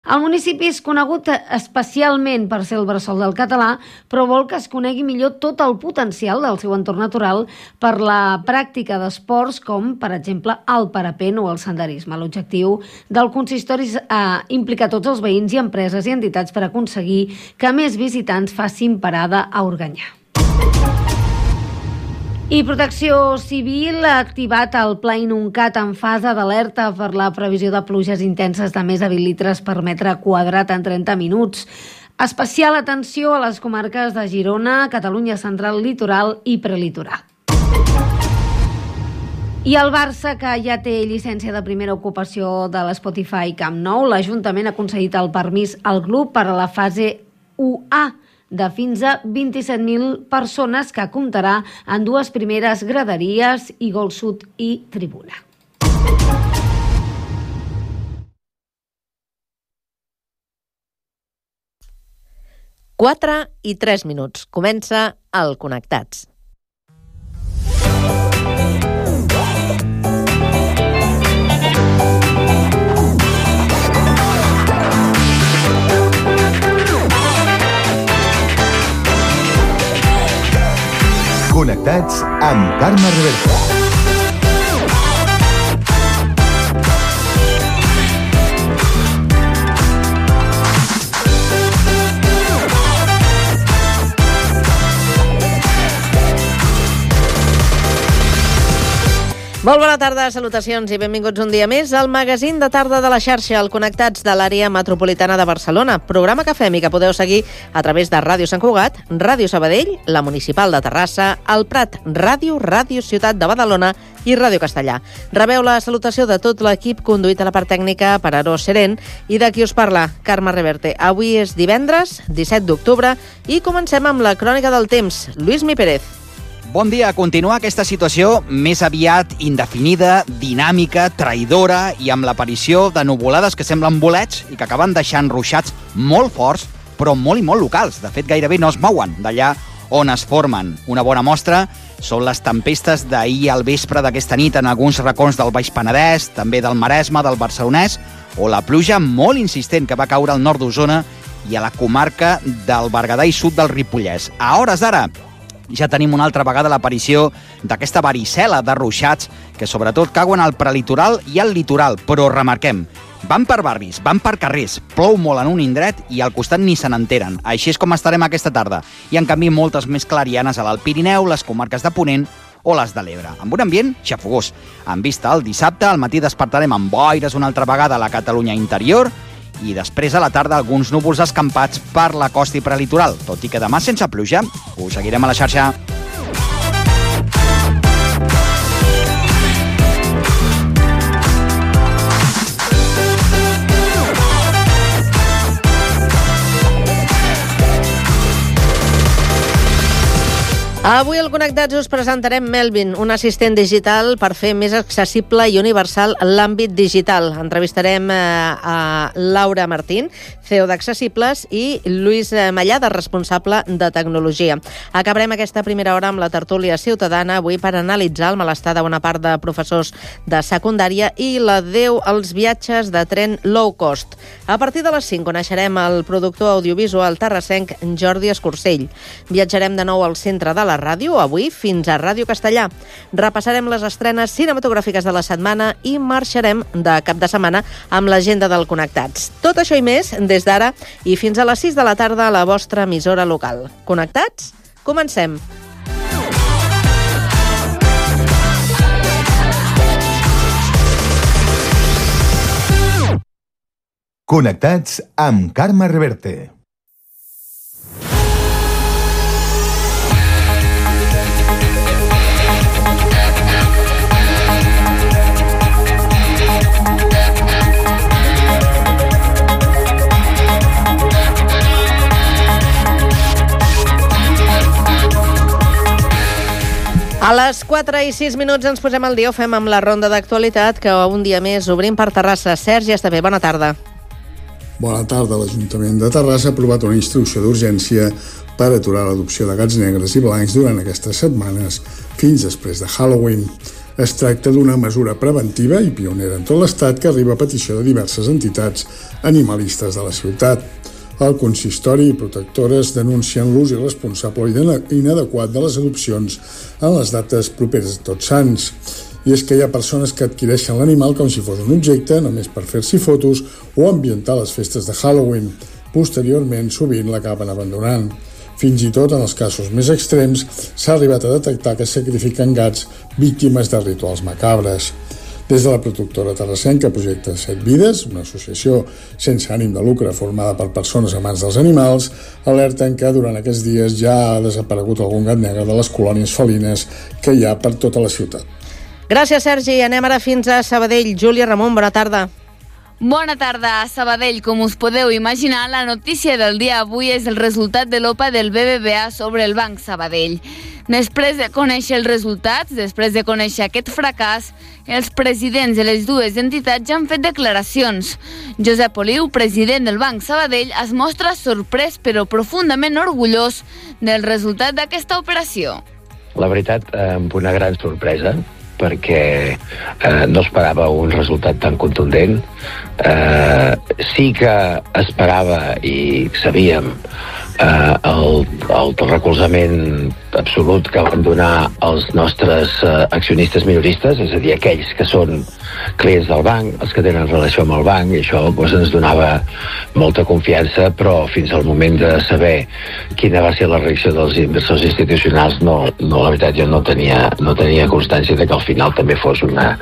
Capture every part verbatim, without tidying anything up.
El municipi és conegut especialment per ser el bressol del català, però vol que es conegui millor tot el potencial del seu entorn natural per la pràctica d'esports com, per exemple, el parapent o el senderisme. L'objectiu del consistori és eh, implicar tots els veïns i empreses i entitats per aconseguir que més visitants facin parada a Organyà. I Protecció Civil ha activat el Pla Inuncat en fase d'alerta per la previsió de pluges intenses de més de vint litres per metre quadrat en trenta minuts. Especial atenció a les comarques de Girona, Catalunya Central, Litoral i Prelitoral. I el Barça, que ja té llicència de primera ocupació de l'Spotify Camp Nou, l'Ajuntament ha concedit el permís al club per a la fase u A, de fins a vint-i-set mil persones, que comptarà en dues primeres graderies i gol sud i tribuna. quatre i tres minuts. Comença el Connectats. Connectats amb Carme Reverte. Molt bona tarda, salutacions i benvinguts un dia més al magazín de tarda de la xarxa, el Connectats de l'àrea metropolitana de Barcelona, programa que fem i que podeu seguir a través de Ràdio Sant Cugat, Ràdio Sabadell, la Municipal de Terrassa, el Prat Ràdio, Ràdio Ciutat de Badalona i Ràdio Castellà. Rebeu la salutació de tot l'equip conduït a la part tècnica per Aros Seren i de qui us parla, Carme Reverte. Avui és divendres, disset d'octubre, i comencem amb la crònica del temps. Lluís Mi Pérez. Bon dia. Continua aquesta situació més aviat indefinida, dinàmica, traïdora i amb l'aparició de nuvolades que semblen bolets i que acaben deixant ruixats molt forts, però molt i molt locals. De fet, gairebé no es mouen d'allà on es formen. Una bona mostra són les tempestes d'ahir al vespre d'aquesta nit en alguns racons del Baix Penedès, també del Maresme, del Barcelonès, o la pluja molt insistent que va caure al nord d'Osona i a la comarca del Berguedà i sud del Ripollès. A hores d'ara, ja tenim una altra vegada l'aparició d'aquesta varicel·la de ruixats que sobretot cauen al prelitoral i al litoral, però remarquem, van per barris, van per carrers, plou molt en un indret i al costat ni se n'enteren. Així és com estarem aquesta tarda. I en canvi moltes més clarianes a l'Alt Pirineu, les comarques de Ponent o les de l'Ebre, amb un ambient xafogós. En vista al dissabte, al matí despertarem amb boires una altra vegada a la Catalunya interior i després a la tarda alguns núvols escampats per la costa i prelitoral, tot i que demà sense pluja. Us seguirem a la xarxa. Avui al Connectats us presentarem Melvin, un assistent digital per fer més accessible i universal l'àmbit digital. Entrevistarem eh, a Laura Martín, C E O d'Accessibles, i Lluís Mallada, responsable de tecnologia. Acabarem aquesta primera hora amb la tertúlia ciutadana, avui per analitzar el malestar de bona part de professors de secundària i l'adeu als viatges de tren low cost. A partir de les cinc coneixerem el productor audiovisual terrassenc Jordi Escursell. Viatjarem de nou al centre de la ràdio, avui fins a Ràdio Castellà. Repassarem les estrenes cinematogràfiques de la setmana i marxarem de cap de setmana amb l'agenda del Connectats. Tot això i més des d'ara i fins a les sis de la tarda a la vostra emissora local. Connectats? Comencem! Connectats amb Carme Reverte. A les quatre i sis minuts ens posem al dia, ho fem amb la ronda d'actualitat, que un dia més obrim per Terrassa. Sergi Estavé, bona tarda. Bona tarda. L'Ajuntament de Terrassa ha aprovat una instrucció d'urgència per aturar l'adopció de gats negres i blancs durant aquestes setmanes fins després de Halloween. Es tracta d'una mesura preventiva i pionera en tot l'Estat que arriba a petició de diverses entitats animalistes de la ciutat. El consistori i protectores denuncien l'ús irresponsable i inadequat de les adopcions en les dates properes a Tots Sants. I és que hi ha persones que adquireixen l'animal com si fos un objecte, només per fer-s'hi fotos o ambientar les festes de Halloween. Posteriorment, sovint l'acaben abandonant. Fins i tot en els casos més extrems s'ha arribat a detectar que sacrifiquen gats víctimes de rituals macabres. Des de la productora terrassenca Projecte Set Vides, una associació sense ànim de lucre formada per persones amants dels animals, alerten que durant aquests dies ja ha desaparegut algun gat negre de les colònies felines que hi ha per tota la ciutat. Gràcies, Sergi. Anem ara fins a Sabadell. Júlia Ramon, bona tarda. Bona tarda a Sabadell. Com us podeu imaginar, la notícia del dia avui és el resultat de l'O P A del B B V A sobre el Banc Sabadell. Després de conèixer els resultats, després de conèixer aquest fracàs, els presidents de les dues entitats ja han fet declaracions. Josep Oliu, president del Banc Sabadell, es mostra sorprès però profundament orgullós del resultat d'aquesta operació. La veritat, amb una gran sorpresa, perquè eh, no esperava un resultat tan contundent. Eh, sí que esperava i sabíem eh, el, el recolzament absolut que van donar els nostres eh, accionistes minoristes, és a dir, aquells que són clients del banc, els que tenen relació amb el banc, i això doncs, ens donava molta confiança, però fins al moment de saber quina va ser la reacció dels inversors institucionals, no, no la veritat, jo no tenia, no tenia constància de que al final també fos una,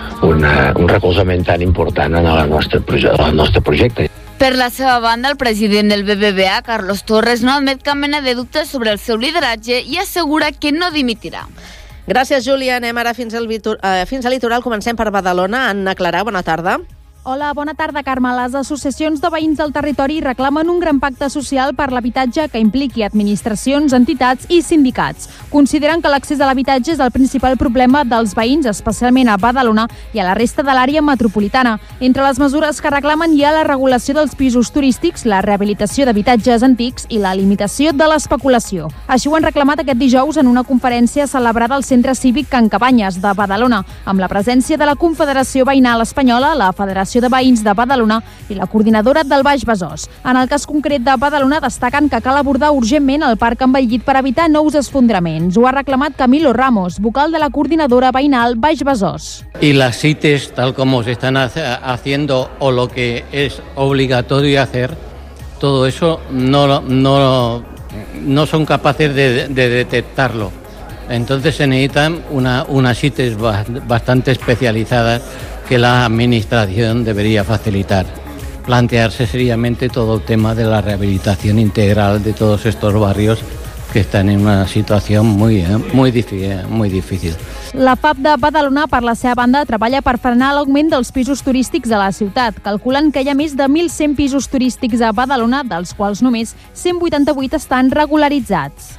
una, un recolzament tan important en el nostre, el nostre projecte. Per la seva banda, el president del B B V A, Carlos Torres, no admet cap mena de dubtes sobre el seu lideratge i assegura que no dimitirà. Gràcies, Júlia. Anem ara fins al, eh, fins al litoral. Comencem per Badalona. Anna Clarà, bona tarda. Hola, bona tarda, Carme. Les associacions de veïns del territori reclamen un gran pacte social per l'habitatge que impliqui administracions, entitats i sindicats. Consideren que l'accés a l'habitatge és el principal problema dels veïns, especialment a Badalona i a la resta de l'àrea metropolitana. Entre les mesures que reclamen hi ha la regulació dels pisos turístics, la rehabilitació d'habitatges antics i la limitació de l'especulació. Així ho han reclamat aquest dijous en una conferència celebrada al Centre Cívic Can Cabanyes de Badalona, amb la presència de la Confederació Veïnal Espanyola, la Federació de Veïns de Badalona i la coordinadora del Baix Besòs. En el cas concret de Badalona destaquen que cal abordar urgentment el parc envellit per evitar nous esfondraments. Ho ha reclamat Camilo Ramos, vocal de la coordinadora veïnal Baix Besòs. Y las C I T E S, tal como se están haciendo o lo que es obligatorio hacer, todo eso no, no, no son capaces de, de detectarlo. Entonces se necesitan una, unas C I T E S bastante especializadas que la administración debería facilitar. Plantearse seriamente todo el tema de la rehabilitación integral de todos estos barrios que están en una situación muy, muy, difícil, muy difícil. La F A P de Badalona, per la seva banda, treballa per frenar l'augment dels pisos turístics a la ciutat. Calculen que hi ha més de mil cent pisos turístics a Badalona, dels quals només cent vuitanta-vuit estan regularitzats.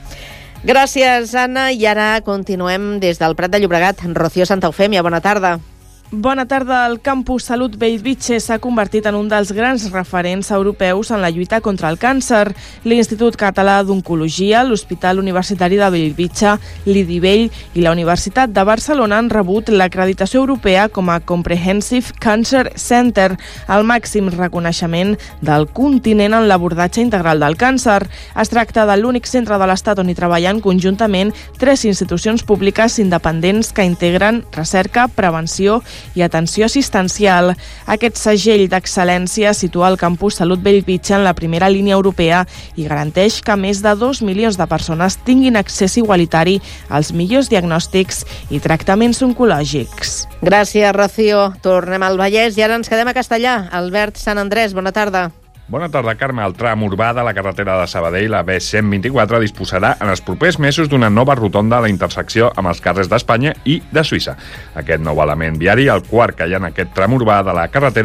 Gràcies, Anna. I ara continuem des del Prat de Llobregat. Rocío Santa Eufèmia, bona tarda. Bona tarda. El Campus Salut Bellvitge s'ha convertit en un dels grans referents europeus en la lluita contra el càncer. L'Institut Català d'Oncologia, l'Hospital Universitari de Bellvitge, l'I D I Bell i la Universitat de Barcelona han rebut l'acreditació europea com a Comprehensive Cancer Center, el màxim reconeixement del continent en l'abordatge integral del càncer. Es tracta de l'únic centre de l'Estat on hi treballen conjuntament tres institucions públiques independents que integren recerca, prevenció i atenció assistencial. Aquest segell d'excel·lència situa el Campus Salut Bellvitge en la primera línia europea i garanteix que més de dos milions de persones tinguin accés igualitari als millors diagnòstics i tractaments oncològics. Gràcies, Rocío. Tornem al Vallès i ara ens quedem a Castellà. Albert Sant Andrés, bona tarda. Bona tarda, Carme. El tram urbà de la carretera de Sabadell, la B cent vint-i-quatre, disposarà en els propers mesos d'una nova rotonda a la intersecció amb els carrers d'Espanya i de Suïssa. Aquest nou element viari, el quart que hi ha en aquest tram urbà de la carretera,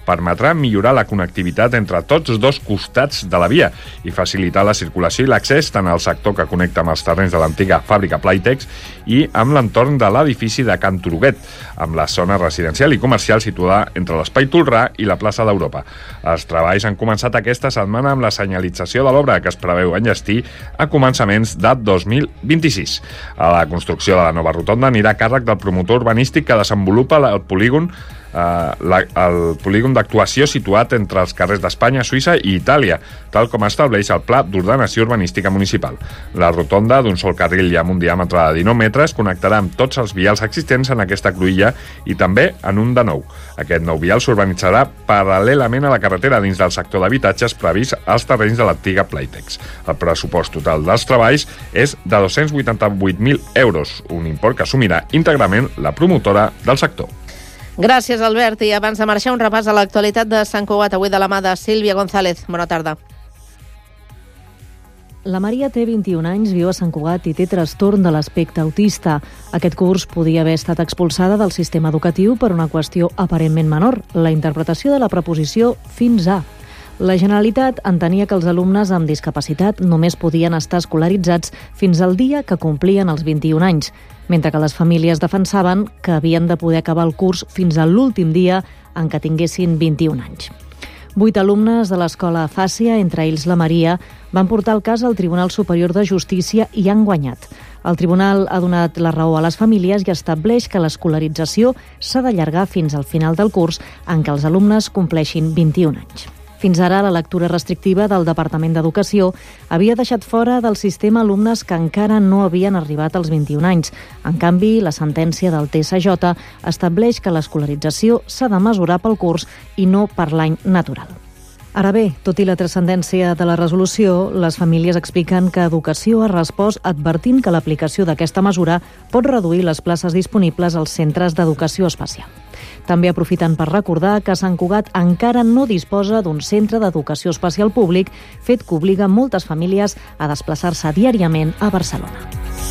permetrà millorar la connectivitat entre tots dos costats de la via i facilitar la circulació i l'accés tant al sector que connecta amb els terrenys de l'antiga fàbrica Playtex i amb l'entorn de l'edifici de Can Turuguet, amb la zona residencial i comercial situada entre l'Espai Tolrà i la plaça d'Europa. Els treballs han començat aquesta setmana amb la senyalització de l'obra, que es preveu enllestir a començaments de dos mil vint-i-sis. A la construcció de la nova rotonda anirà a càrrec del promotor urbanístic que desenvolupa el polígon Uh, la, el polígon d'actuació situat entre els carrers d'Espanya, Suïssa i Itàlia, tal com estableix el Pla d'Ordenació Urbanística Municipal. La rotonda, d'un sol carril i amb un diàmetre de dinou metres, connectarà amb tots els vials existents en aquesta cruïlla i també en un de nou. Aquest nou vial s'urbanitzarà paral·lelament a la carretera dins del sector d'habitatges previst als terrenys de l'antiga Playtex. El pressupost total dels treballs és de dos-cents vuitanta-vuit mil euros, un import que assumirà íntegrament la promotora del sector. Gràcies, Albert. I abans de marxar, un repàs a l'actualitat de Sant Cugat, avui de la mà de Sílvia González. Bona tarda. La Maria té vint-i-un anys, viu a Sant Cugat i té trastorn de l'aspecte autista. Aquest curs podia haver estat expulsada del sistema educatiu per una qüestió aparentment menor, la interpretació de la preposició fins a. La Generalitat entenia que els alumnes amb discapacitat només podien estar escolaritzats fins al dia que complien els vint-i-un anys, mentre que les famílies defensaven que havien de poder acabar el curs fins a l'últim dia en què tinguessin vint-i-un anys. Vuit alumnes de l'escola Fàcia, entre ells la Maria, van portar el cas al Tribunal Superior de Justícia i han guanyat. El tribunal ha donat la raó a les famílies i estableix que l'escolarització s'ha d'allargar fins al final del curs en què els alumnes compleixin vint-i-un anys. Fins ara, la lectura restrictiva del Departament d'Educació havia deixat fora del sistema alumnes que encara no havien arribat als vint-i-un anys. En canvi, la sentència del T S J estableix que l'escolarització s'ha de mesurar pel curs i no per l'any natural. Ara bé, tot i la transcendència de la resolució, les famílies expliquen que Educació ha respost advertint que l'aplicació d'aquesta mesura pot reduir les places disponibles als centres d'educació especial. També aprofiten per recordar que Sant Cugat encara no disposa d'un centre d'educació especial públic, fet que obliga moltes famílies a desplaçar-se diàriament a Barcelona.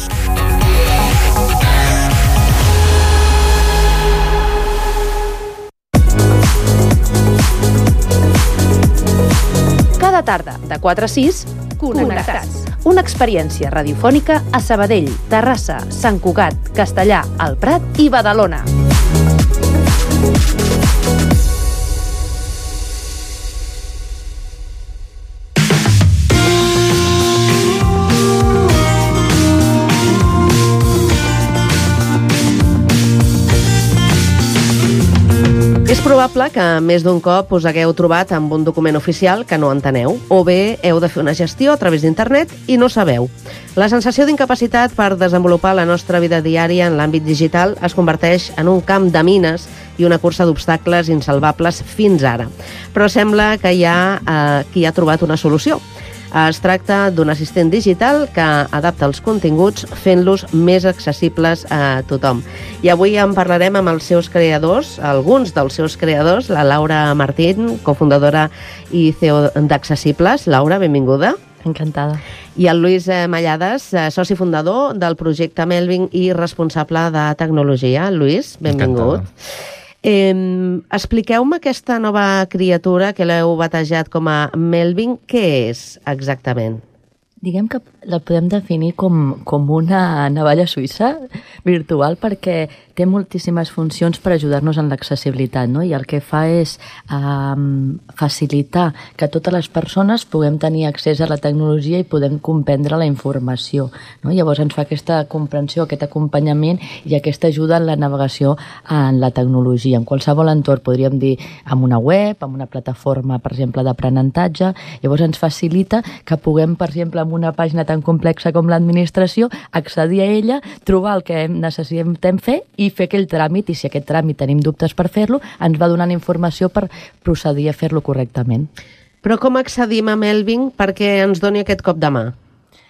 Cada tarda, de quatre a sis, Connectats. Una experiència radiofònica a Sabadell, Terrassa, Sant Cugat, Castellà, el Prat i Badalona. És probable que més d'un cop us hagueu trobat amb un document oficial que no enteneu, o bé heu de fer una gestió a través d'internet i no sabeu. La sensació d'incapacitat per desenvolupar la nostra vida diària en l'àmbit digital es converteix en un camp de mines i una cursa d'obstacles insalvables fins ara. Però sembla que hi ha eh, qui ha trobat una solució. Es tracta d'un assistent digital que adapta els continguts fent-los més accessibles a tothom. I avui en parlarem amb els seus creadors, alguns dels seus creadors, la Laura Martín, cofundadora i C E O d'Accessibles. Laura, benvinguda. Encantada. I el Lluís Mallades, soci fundador del projecte Melvin i responsable de tecnologia. Lluís, benvingut. Encantada. Eh, expliqueu-me aquesta nova criatura que l'heu batejat com a Melvin. Què és exactament? Diguem que la podem definir com, com una navalla suïssa virtual perquè té moltíssimes funcions per ajudar-nos en l'accessibilitat, no? I el que fa és um, facilitar que totes les persones puguem tenir accés a la tecnologia i podem comprendre la informació, no? Llavors ens fa aquesta comprensió, aquest acompanyament i aquesta ajuda en la navegació en la tecnologia. En qualsevol entorn, podríem dir, amb una web, amb una plataforma, per exemple, d'aprenentatge. Llavors ens facilita que puguem, per exemple, amb una pàgina tan complexa com l'administració, accedir a ella, trobar el que necessitem fer i fer aquell tràmit, i si aquest tràmit tenim dubtes per fer-lo, ens va donant informació per procedir a fer-lo correctament. Però com accedim a Melvin perquè ens doni aquest cop de mà?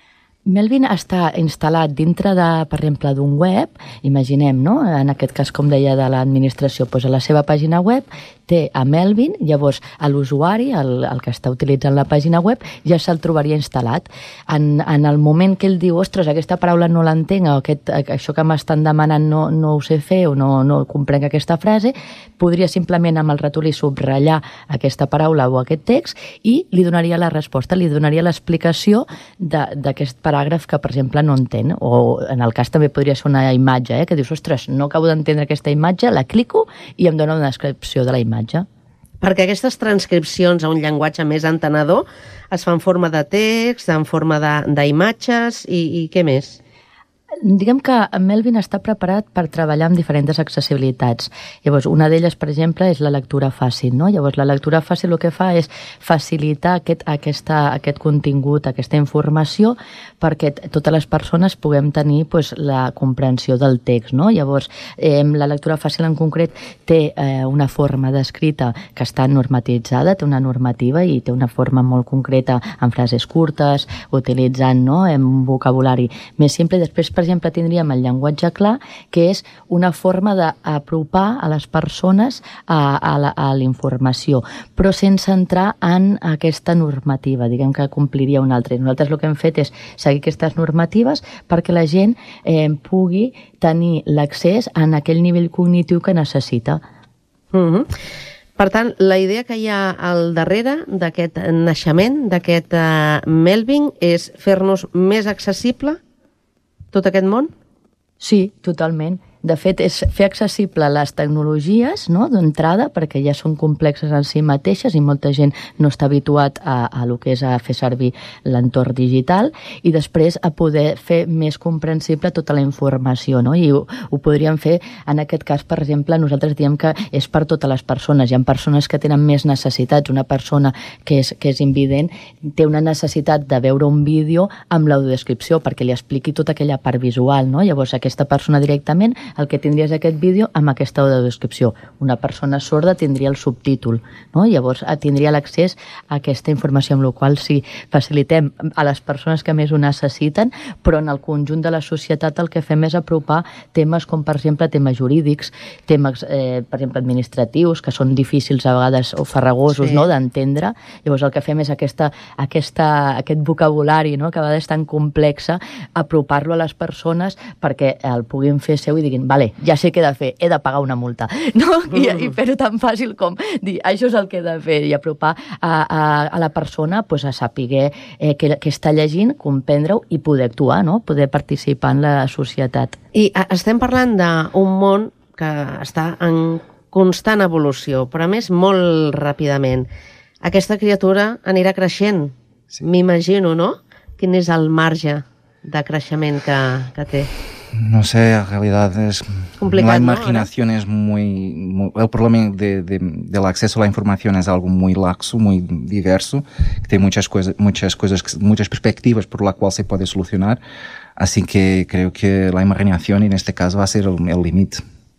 Melvin està instal·lat dintre, de, per exemple, d'un web, imaginem, no? En aquest cas, com deia, de l'administració, doncs a la seva pàgina web té a Melvin, llavors a l'usuari, el, el que està utilitzant la pàgina web, ja se'l trobaria instal·lat. En, en el moment que ell diu, ostres, aquesta paraula no l'entenc, o aquest, això que m'estan demanant no, no ho sé fer o no, no comprenc aquesta frase, podria simplement amb el ratolí subratllar aquesta paraula o aquest text i li donaria la resposta, li donaria l'explicació d'aquest paràgraf que, per exemple, no entén. O en el cas també podria ser una imatge, eh, que dius, ostres, no acabo d'entendre aquesta imatge, la clico i em dona una descripció de la imatge. Perquè aquestes transcripcions a un llenguatge més entenedor es fan en forma de text, en forma d'imatges i, i què més? Diguem que Melvin està preparat per treballar amb diferents accessibilitats. Llavors, una d'elles, per exemple, és la lectura fàcil, no? Llavors, la lectura fàcil el que fa és facilitar aquest, aquesta, aquest contingut, aquesta informació, perquè totes les persones puguem tenir pues, la comprensió del text, no? Llavors, eh, la lectura fàcil en concret té eh, una forma d'escrita que està normatitzada, té una normativa i té una forma molt concreta en frases curtes, utilitzant no? un vocabulari més simple. Després, per exemple, tindríem el llenguatge clar, que és una forma d'apropar a les persones a, a, la, a la informació, però sense entrar en aquesta normativa, diguem que compliria una altra. Nosaltres el que hem fet és seguir aquestes normatives perquè la gent eh, pugui tenir l'accés en aquell nivell cognitiu que necessita. Mm-hmm. Per tant, la idea que hi ha al darrere d'aquest naixement, d'aquest uh, Melvin, és fer-nos més accessible tot aquest món? Sí, totalment. De fet, és fer accessible les tecnologies no? d'entrada, perquè ja són complexes en si mateixes i molta gent no està habituat a, a lo que és a fer servir l'entorn digital, i després a poder fer més comprensible tota la informació. No? I ho, ho podríem fer, en aquest cas, per exemple, nosaltres diem que és per totes les persones. Hi ha persones que tenen més necessitats. Una persona que és, que és invident té una necessitat de veure un vídeo amb l'audiodescripció perquè li expliqui tota aquella part visual. No? Llavors, aquesta persona directament el que tindria és aquest vídeo amb aquesta audiodescripció. Una persona sorda tindria el subtítol, no? Llavors tindria l'accés a aquesta informació, amb la qual sí, facilitem a les persones que més ho necessiten, però en el conjunt de la societat el que fem és apropar temes com, per exemple, temes jurídics, temes, eh, per exemple, administratius, que són difícils a vegades o farragosos sí. no? d'entendre. Llavors el que fem és aquesta, aquesta, aquest vocabulari, no? que a vegades és tan complexa, apropar-lo a les persones perquè el puguin fer seu i diguin, vale, ja sé què he de fer, he de pagar una multa, no? I, i fer-ho tan fàcil com dir, això és el que he de fer, i apropar a, a, a la persona pues, a saber eh, què, què està llegint, comprendre-ho i poder actuar, no? Poder participar en la societat. I estem parlant d'un món que està en constant evolució, però a més molt ràpidament. Aquesta criatura anirà creixent, sí. m'imagino, no? Quin és el marge de creixement que, que té? No sé, en realidad es complicado, la imaginación, ¿no? Es muy, muy... El problema de, de, del acceso a la información es algo muy laxo, muy diverso, que tiene muchas cosas, muchas cosas, muchas perspectivas por la cual se puede solucionar, así que creo que la imaginación en este caso va a ser el límite.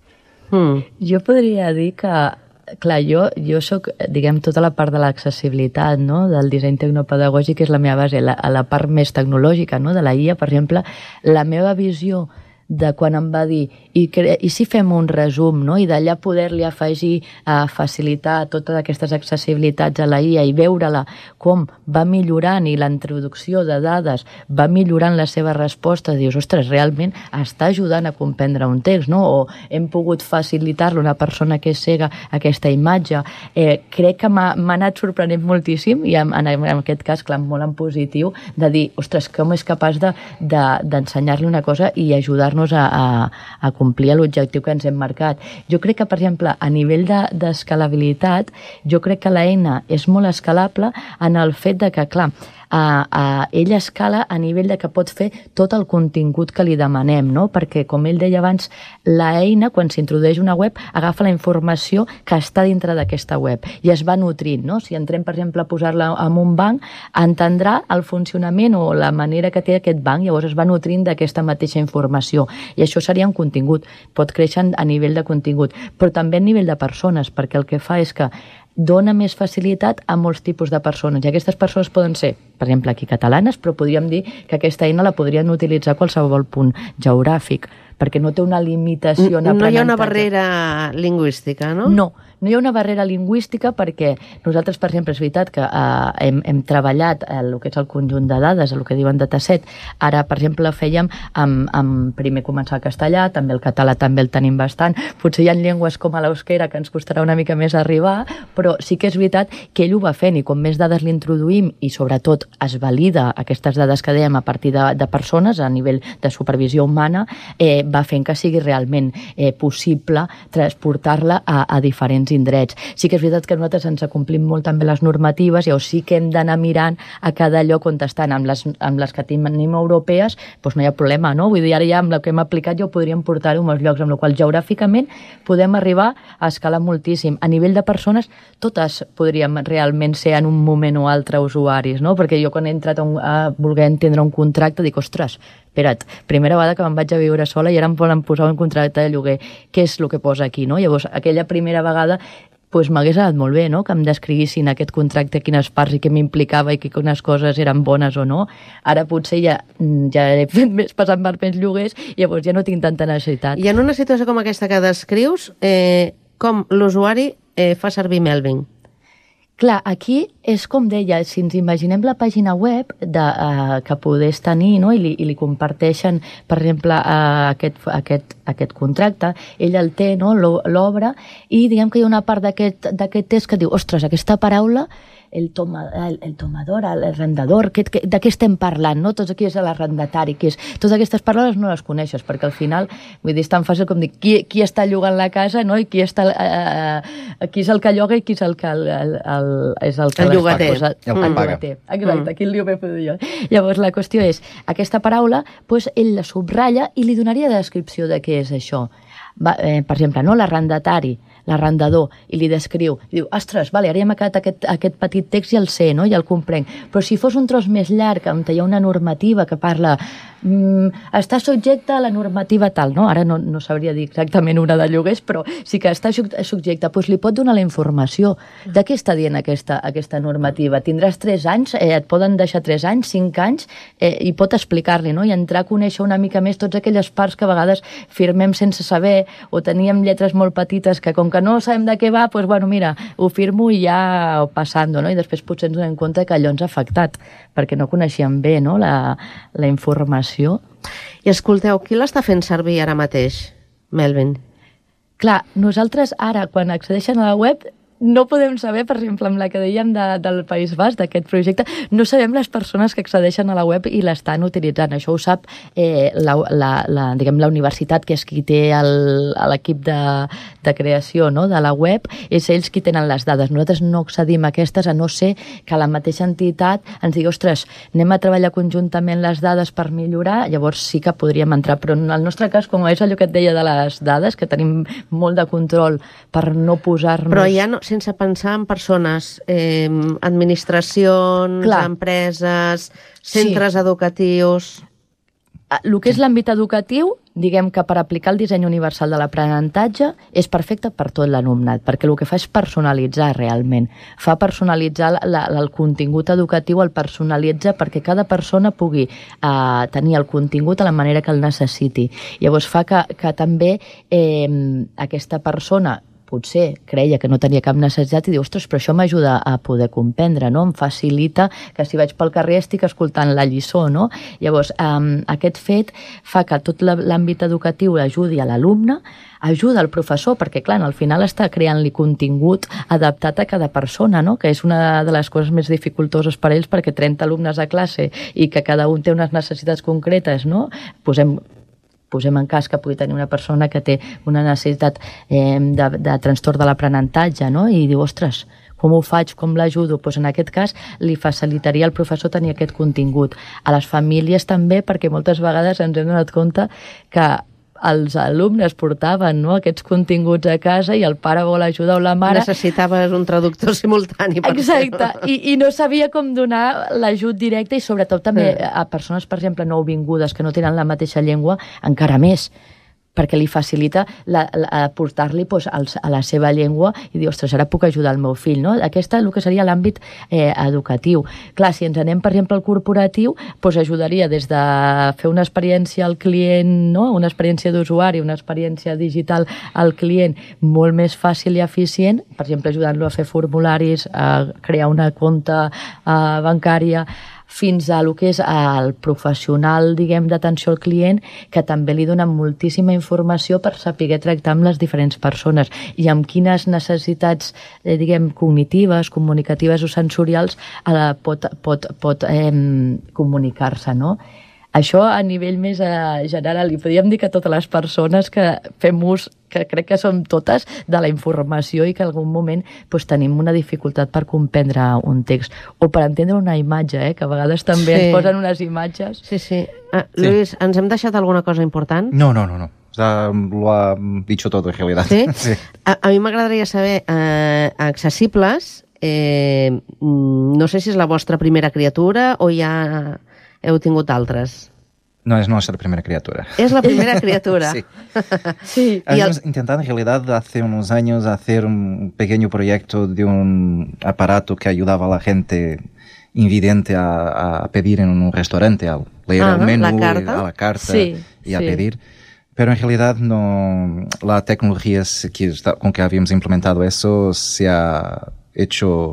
Hmm. Jo podria dir que clar, jo, jo soc, diguem, tota la part de l'accessibilitat, no? Del disseny tecnopedagògic és la meva base, la, la part més tecnològica, no? De la I A, per exemple, la meva visió de quan em va dir i, cre... i si fem un resum, no? I d'allà poder-li afegir a facilitar totes aquestes accessibilitats a la I A i veure-la com va millorant i la introducció de dades va millorant la seva resposta, dius, ostres, realment està ajudant a comprendre un text, no? O hem pogut facilitar-lo a una persona que és cega aquesta imatge. Eh, crec que m'ha anat sorprenent moltíssim i en, en, en aquest cas, clar, molt en positiu, de dir, ostres, com és capaç d'ensenyar-li de, de, una cosa i ajudar-nos A, a, a complir l'objectiu que ens hem marcat. Jo crec que, per exemple, a nivell d'escalabilitat, de, jo crec que l'eina és molt escalable en el fet de que, clar, a, a, ell escala a nivell de que pot fer tot el contingut que li demanem, no? Perquè, com ell deia abans, l'eina, quan s'introdueix una web, agafa la informació que està dintre d'aquesta web i es va nutrint, no? Si entrem, per exemple, a posar-la en un banc, entendrà el funcionament o la manera que té aquest banc, llavors es va nutrint d'aquesta mateixa informació. I això seria un contingut, pot créixer a nivell de contingut, però també a nivell de persones, perquè el que fa és que dona més facilitat a molts tipus de persones, i aquestes persones poden ser per exemple, aquí catalanes, però podríem dir que aquesta eina la podrien utilitzar a qualsevol punt geogràfic, perquè no té una limitació en aprenentatge. No hi ha una barrera lingüística, no? No, no hi ha una barrera lingüística perquè nosaltres, per exemple, és veritat que eh, hem, hem treballat el que és el conjunt de dades, el que diuen dataset. Ara, per exemple, fèiem amb, amb primer començar el castellà, també el català també el tenim bastant. Potser hi ha llengües com a l'euskera que ens costarà una mica més arribar, però sí que és veritat que ell ho va fent i com més dades l'introduïm i sobretot es valida aquestes dades que dèiem a partir de, de persones a nivell de supervisió humana, eh, va fent que sigui realment eh, possible transportar-la a, a diferents indrets. Sí que és veritat que nosaltres ens acomplim molt també les normatives, llavors sí que hem d'anar mirant a cada lloc on estan. Amb les, amb les que tenim europees, doncs no hi ha problema, no? Vull dir, ara ja amb el que hem aplicat ja ho podríem portar a molts llocs, amb la qual geogràficament podem arribar a escalar moltíssim. A nivell de persones, totes podríem realment ser en un moment o altre usuaris, no? Perquè jo quan he entrat a, un, a voler entendre un contracte dic, ostres, espera't, primera vegada que me'n vaig a viure sola i ara em volen posar un contracte de lloguer, què és el que posa aquí, no? Llavors, aquella primera vegada pues m'hagués anat molt bé, no?, que em descriguissin aquest contracte, quines parts i què m'implicava i que unes coses eren bones o no. Ara potser ja, ja he fet més passant per més lloguers i llavors ja no tinc tanta necessitat. I en una situació com aquesta que descrius, eh, com l'usuari eh, fa servir Melvin? Clar, aquí és com deia, si ens imaginem la pàgina web de, uh, que podés tenir, no?, i, li, i li comparteixen, per exemple, uh, aquest, aquest, aquest contracte, ell el té, no?, l'obre, i diguem que hi ha una part d'aquest text que diu, ostres, aquesta paraula, el, toma, el, el tomador, l'arrendador, de què estem parlant, no? Tots aquí és l'arrendatari, que és... Totes aquestes paraules no les coneixes, perquè al final, vull dir, és tan fàcil com dir qui, qui està llogant la casa, no?, i qui, està, eh, qui és el que lloga i qui és el que el, el, el, és el que el llogater. El, el, el llogater. Exacte, mm. Aquí el llio m'he jo. Llavors, la qüestió és, aquesta paraula, doncs, ell la subratlla i li donaria descripció de què és això. Va, eh, per exemple, no?, l'arrendatari, l'arrendador, i li descriu, i diu, ostres, vale, ara ja m'ha quedat aquest, aquest petit text i el sé, no?, i el comprenc. Però si fos un tros més llarg, on hi ha una normativa que parla, mm, està subjecte a la normativa tal, no? Ara no, no sabria dir exactament una de lloguers, però sí que està subjecte, doncs li pot donar la informació de què està dient aquesta, aquesta normativa. Tindràs tres anys, eh, et poden deixar tres anys, cinc anys, eh, i pot explicar-li, no?, i entrar a conèixer una mica més totes aquelles parts que a vegades firmem sense saber o teníem lletres molt petites que com que no sabem de què va, doncs, bueno, mira, ho firmo i ja passant, no? I després potser ens donem compte que allò ens ha afectat, perquè no coneixíem bé, no?, la, la informació. I escolteu, qui l'està fent servir ara mateix, Melvin? Clar, nosaltres ara, quan accedeixen a la web, no podem saber, per exemple, amb la que dèiem de, del País Basc, d'aquest projecte, no sabem les persones que accedeixen a la web i l'estan utilitzant. Això ho sap eh, la, la, la, diguem, la universitat, que és qui té l'equip de, de creació, no?, de la web, és ells qui tenen les dades. Nosaltres no accedim a aquestes, a no ser que la mateixa entitat ens digui, ostres, anem a treballar conjuntament les dades per millorar, llavors sí que podríem entrar. Però en el nostre cas, com és allò que et deia de les dades, que tenim molt de control per no posar-nos... Però ja no, sense pensar en persones, eh, administracions, Clar. empreses, centres sí. educatius... El que és l'àmbit educatiu, diguem que per aplicar el disseny universal de l'aprenentatge és perfecte per tot l'alumnat, perquè el que fa és personalitzar realment. Fa personalitzar la, la, el contingut educatiu, el personalitza perquè cada persona pugui eh, tenir el contingut a la manera que el necessiti. Llavors fa que, que també eh, aquesta persona potser creia que no tenia cap necessitat i diu, ostres, però això m'ajuda a poder comprendre, no? Em facilita que si vaig pel carrer estic escoltant la lliçó, no? Llavors, um, aquest fet fa que tot l'àmbit educatiu ajudi a l'alumne, ajuda al professor, perquè, clar, al final està creant-li contingut adaptat a cada persona, no?, que és una de les coses més dificultoses per a ells, perquè trenta alumnes a classe i que cada un té unes necessitats concretes, no?, posem posem en cas que pugui tenir una persona que té una necessitat eh, de, de trastorn de l'aprenentatge, no?, i diu, ostres, com ho faig, com l'ajudo? Doncs en aquest cas li facilitaria al professor tenir aquest contingut. A les famílies també, perquè moltes vegades ens hem donat compte que els alumnes portaven, no?, aquests continguts a casa i el pare vol ajuda o la mare... Necessitaves un traductor simultani. Per Exacte, I, i no sabia com donar l'ajut directe i sobretot també a persones, per exemple, nouvingudes que no tenen la mateixa llengua, encara més. perquè li facilita la, la, portar-li pues, a la seva llengua i dir, ostres, ara puc ajudar el meu fill, no? Aquest és el que seria l'àmbit eh, educatiu. Clar, si ens anem, per exemple, al corporatiu, pues, ajudaria des de fer una experiència al client, no? Una experiència d'usuari, una experiència digital al client molt més fàcil i eficient, per exemple, ajudant-lo a fer formularis, a crear una compte eh, bancària, fins a el que és el professional, diguem, d'atenció al client, que també li dona moltíssima informació per saber tractar amb les diferents persones i amb quines necessitats, eh, diguem, cognitives, comunicatives o sensorials eh, pot, pot, pot eh, comunicar-se, no? Això a nivell més eh, general, i podríem dir que totes les persones que fem ús, que crec que som totes, de la informació i que en algun moment pues, tenim una dificultat per comprendre un text o per entendre una imatge, eh, que a vegades també sí. ens posen unes imatges. Sí, sí. Ah, Luis, sí. ¿ens hem deixat alguna cosa important? No, no, no, no. O sea, lo ha dicho todo en realidad. Sí? Sí. A, a mi m'agradaria saber, eh, accessibles, eh, no sé si és la vostra primera criatura o ja heu tingut altres. No, es nuestra primera criatura. Es la primera criatura. Sí. Sí. Hemos el... intentado en realidad hace unos años hacer un pequeño proyecto de un aparato que ayudaba a la gente invidente a, a pedir en un restaurante, a leer ah, el menú, la carta. a la carta sí, y a sí. pedir. Pero en realidad no, la tecnología que está, con que habíamos implementado eso se ha hecho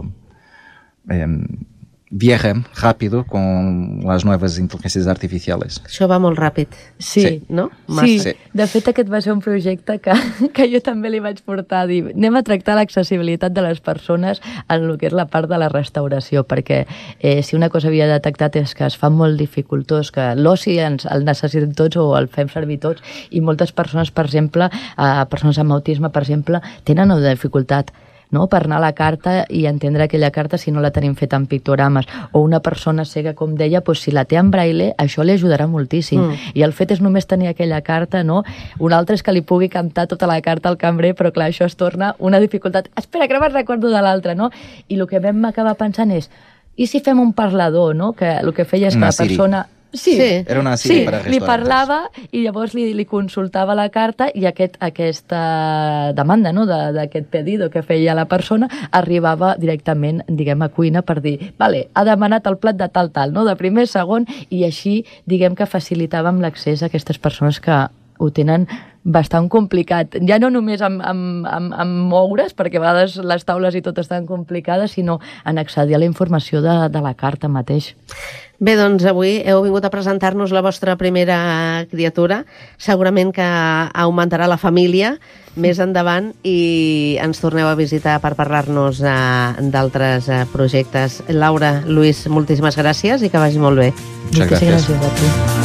eh, vieja, rápido, con les noves intel·ligències artificials. Això va molt ràpid. Sí, sí. no? Sí. sí, de fet aquest va ser un projecte que, que jo també li vaig portar a dir, anem a tractar l'accessibilitat de les persones en el que és la part de la restauració, perquè eh, si una cosa havia detectat és que es fa molt dificultós, que l'oci ens el necessitem tots o el fem servir tots, i moltes persones, per exemple, eh, persones amb autisme, per exemple, tenen una dificultat no? per anar a la carta i entendre aquella carta si no la tenim feta en pictogrames, o una persona cega, com deia, doncs, si la té en braille, això li ajudarà moltíssim. Mm. I el fet és només tenir aquella carta, no? Un altre és que li pugui cantar tota la carta al cambrer, però clar, això es torna una dificultat. Espera, que no me'n recordo de l'altre, no? I el que vam acabar pensant és, i si fem un parlador, no? Que el que feia és que una la persona... Sí, sí. Era una sí, para li parlava i llavors li, li consultava la carta i aquest, aquesta demanda, no? d'aquest pedido que feia la persona arribava directament, diguem, a cuina per dir, vale, ha demanat el plat de tal, tal, no? de primer, segon, i així, diguem que facilitàvem l'accés a aquestes persones que ho tenen bastant complicat. Ja no només amb, amb, amb, amb moure's, perquè a vegades les taules i tot estan complicades, sinó en accedir a la informació de, de la carta mateix. Bé, doncs avui heu vingut a presentar-nos la vostra primera criatura. Segurament que augmentarà la família més endavant i ens torneu a visitar per parlar-nos uh, d'altres uh, projectes. Laura, Luis, moltíssimes gràcies i que vagi molt bé. Muchas gracias. gràcies a tu.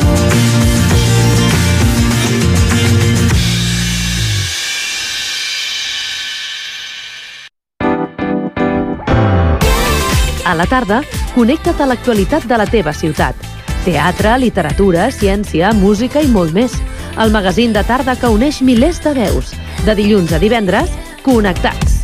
A la tarda, connecta't a l'actualitat de la teva ciutat. Teatre, literatura, ciència, música i molt més. El magazín de tarda que uneix milers de veus. De dilluns a divendres, Connectats.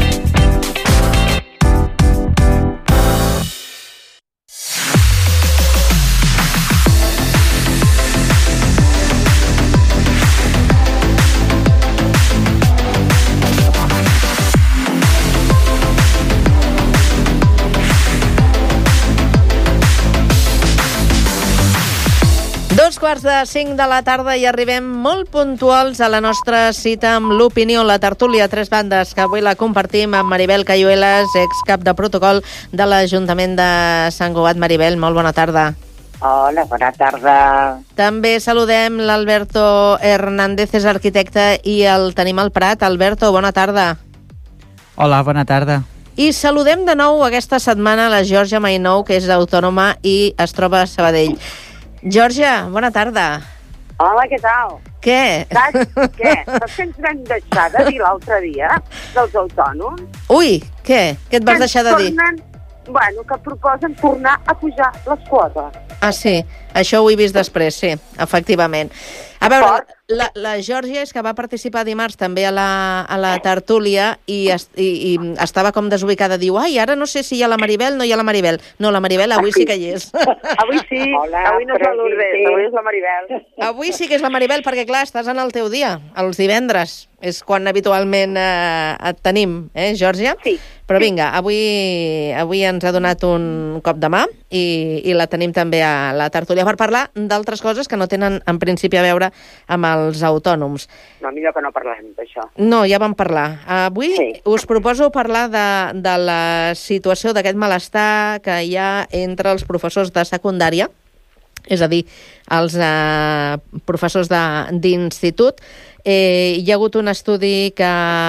Dos quarts de cinc de la tarda i arribem molt puntuals a la nostra cita amb l'opinió, la tertúlia a tres bandes, que avui la compartim amb Maribel Cayuelas, excap de protocol de l'Ajuntament de Sant Cugat. Maribel, molt bona tarda. Hola, bona tarda. També saludem l'Alberto Hernández, és arquitecte, i el tenim al Prat. Alberto, bona tarda. Hola, bona tarda. I saludem de nou aquesta setmana la Georgia Mainou, que és autònoma i es troba a Sabadell. Georgia, bona tarda. Hola, què tal? Què? Saps què? Saps què ens vam deixar de dir l'altre dia dels autònoms? Ui, què? Què et vas deixar de dir? Tornen, bueno, que proposen tornar a pujar les quotes. Ah, sí? Això ho he vist després, sí, efectivament. A veure, la, la Georgia és que va participar dimarts també a la, a la tertúlia i, es, i, i estava com desubicada. Diu, ai, ara no sé si hi ha la Maribel, no hi ha la Maribel. No, la Maribel avui sí que hi és. Avui sí, Hola, avui no és la Lourdes, avui és la Maribel. Avui sí que és la Maribel, perquè clar, estàs en el teu dia, els divendres. És quan habitualment eh, et tenim, eh, Georgia? Sí. Però vinga, avui, avui ens ha donat un cop de mà i, i la tenim també a la tertúlia per parlar d'altres coses que no tenen en principi a veure amb els autònoms. No, millor que no parlem d'això. No, ja vam parlar. Avui sí. us proposo parlar de, de la situació d'aquest malestar que hi ha entre els professors de secundària, és a dir, els eh, professors d'institut. Eh, hi ha hagut un estudi que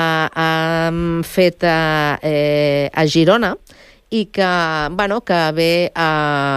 hem fet a, eh, a Girona i que, bueno, que ve a,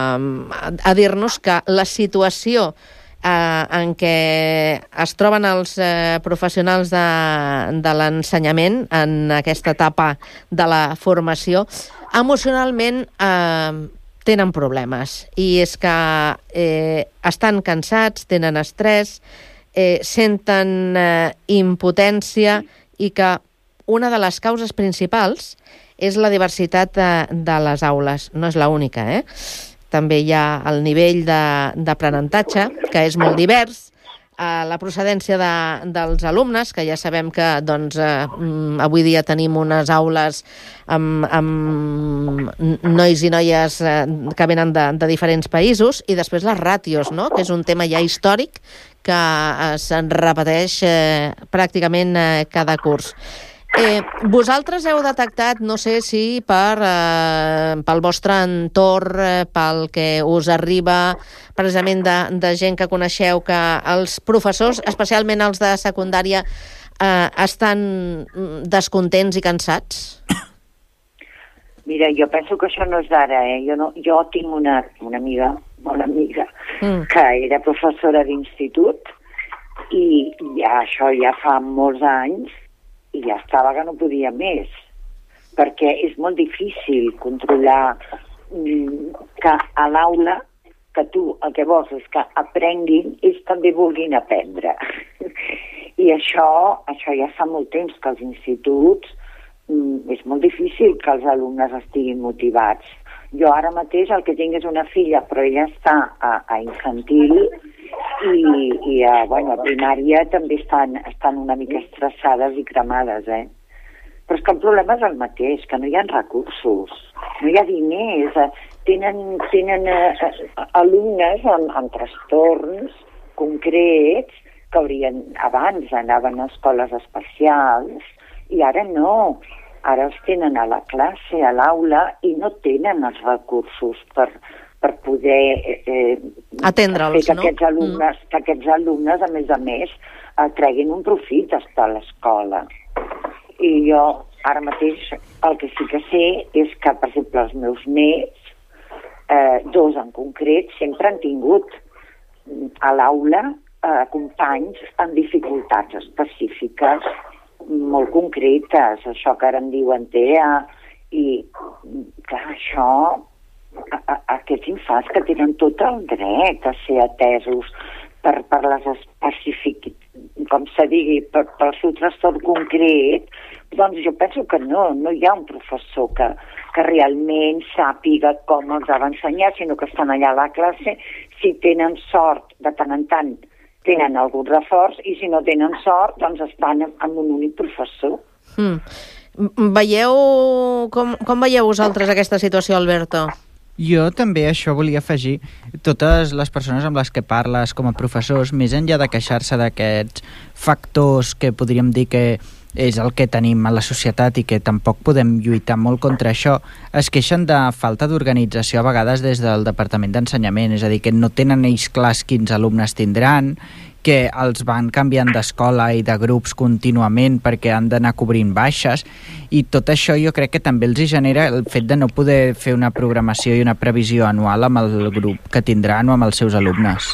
a dir-nos que la situació eh, en què es troben els eh, professionals de, de l'ensenyament en aquesta etapa de la formació, emocionalment eh, tenen problemes. I és que eh, estan cansats, tenen estrès, Eh, senten eh, impotència i que una de les causes principals és la diversitat de, de les aules. No és l'única, eh? També hi ha el nivell d'aprenentatge, que és molt divers, eh, la procedència de, dels alumnes, que ja sabem que doncs, eh, avui dia tenim unes aules amb, amb nois i noies eh, que venen de, de diferents països, i després les ràtios, no? Que és un tema ja històric que se'n repeteix eh, pràcticament eh, cada curs. Eh, vosaltres heu detectat, no sé si per, eh, pel vostre entorn, eh, pel que us arriba precisament de, de gent que coneixeu, que els professors, especialment els de secundària, eh, estan descontents i cansats? Mira, jo penso que això no és d'ara, eh? Jo, no, jo tinc una, una amiga, bona amiga, mm. que era professora d'institut i ja això ja fa molts anys i ja estava que no podia més, perquè és molt difícil controlar mm, que a l'aula que tu el que vols és que aprenguin, ells també vulguin aprendre. I això, això ja fa molt temps que els instituts mm, és molt difícil que els alumnes estiguin motivats. Jo ara mateix el que tinc és una filla, però ella està a, a infantil i, i a, bueno, a primària també estan, estan una mica estressades i cremades, eh? Però és que el problema és el mateix, que no hi ha recursos, no hi ha diners, eh? tenen, tenen eh, alumnes amb, amb trastorns concrets que haurien, abans anaven a escoles especials i ara no. Ara els tenen a la classe, a l'aula, i no tenen els recursos per, per poder eh, atendre'ls, fer que aquests alumnes, no? que aquests alumnes, a més a més, eh, treguin un profit d'estar a l'escola. I jo, ara mateix, el que sí que sé és que, per exemple, els meus nets, eh, dos en concret, sempre han tingut a l'aula eh, companys amb dificultats específiques molt concretes, això que ara en diuen T E A, i clar, això, a, a, aquests infants que tenen tot el dret a ser atesos per, per les específiques, com se digui, per, pel seu trastorn concret, doncs jo penso que no, no hi ha un professor que, que realment sàpiga com els ha d'ensenyar, sinó que estan allà a la classe, si tenen sort de tant en tant tenen algun reforç, i si no tenen sort, doncs estan amb un únic professor. Mm. Veieu... Com, com veieu vosaltres aquesta situació, Alberto? Jo també això volia afegir. Totes les persones amb les que parles com a professors, més enllà de queixar-se d'aquests factors que podríem dir que és el que tenim a la societat i que tampoc podem lluitar molt contra això, es queixen de falta d'organització a vegades des del Departament d'Ensenyament, és a dir, que no tenen ells clars quins alumnes tindran, que els van canviant d'escola i de grups contínuament perquè han d'anar cobrint baixes, i tot això jo crec que també els hi genera el fet de no poder fer una programació i una previsió anual amb el grup que tindran o amb els seus alumnes.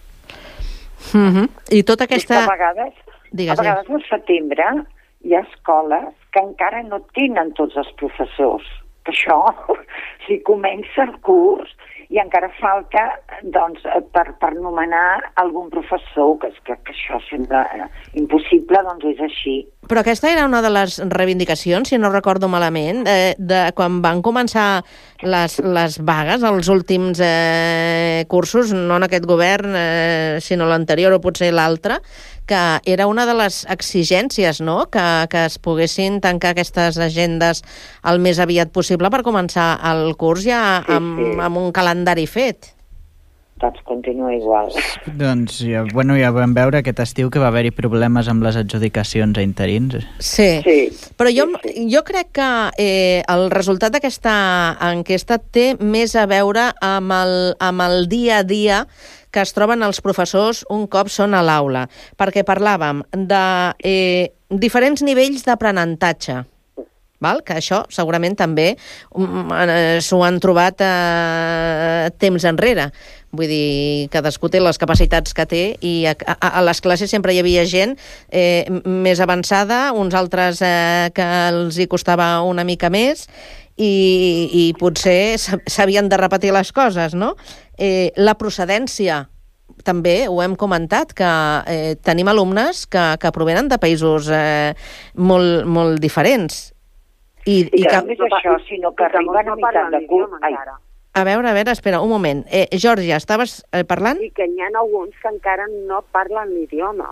Mm-hmm. I tota aquesta... A vegades, Digues, a vegades al setembre hi ha escoles que encara no tenen tots els professors. que això, si comença el curs i encara falta, doncs, per, per nomenar algun professor, que, que, que això sembla impossible, doncs és així. Però aquesta era una de les reivindicacions, si no recordo malament, eh, de quan van començar les, les vagues, els últims eh, cursos, no en aquest govern, eh, sinó l'anterior o potser l'altre, que era una de les exigències, no?, que, que es poguessin tancar aquestes agendes el més aviat possible per començar el curs ja amb, sí, sí. amb un calendari fet. Doncs continua igual. Doncs, ja, bueno, ja vam veure aquest estiu que va haver-hi problemes amb les adjudicacions a interins. Sí, sí. Però jo, jo crec que eh, el resultat d'aquesta enquesta té més a veure amb el, amb el dia a dia que es troben els professors un cop són a l'aula, perquè parlàvem de eh, diferents nivells d'aprenentatge, val? Que això segurament també um, eh, s'ho han trobat eh, temps enrere. Vull dir, cadascú té les capacitats que té i a, a, a les classes sempre hi havia gent eh, més avançada, uns altres eh, que els hi costava una mica més i, i potser s'havien de repetir les coses, no? Eh, la procedència, també ho hem comentat, que eh, tenim alumnes que, que provenen de països eh, molt, molt diferents. I, I, i que no és això, sinó que arriben a meitat de curs. A veure, a veure, espera, un moment. Eh, Georgia, estaves eh, parlant? I que n'hi ha alguns que encara no parlen l'idioma.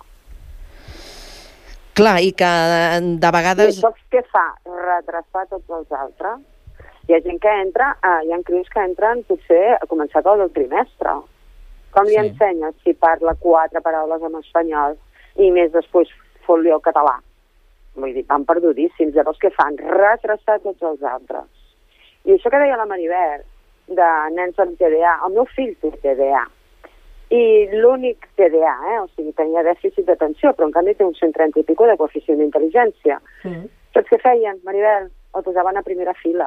Clar, i que de vegades... I saps què fa? Retrasar tots els altres. Hi ha gent que entra, eh, hi ha crios que entren potser a començar tot el trimestre. Com li sí. ensenyes si parla quatre paraules en espanyol i més després fot-li el català? Vull dir, van perdudíssims. Llavors què fan? Retrasar tots els altres. I això que deia la Maribel, de nens amb T D A, el meu fill té T D A. I l'únic T D A, eh? O sigui, tenia dèficit d'atenció, però en canvi té un cent trenta i pico de coeficient d'intel·ligència. Mm. Saps què feien, Maribel? El posaven a primera fila.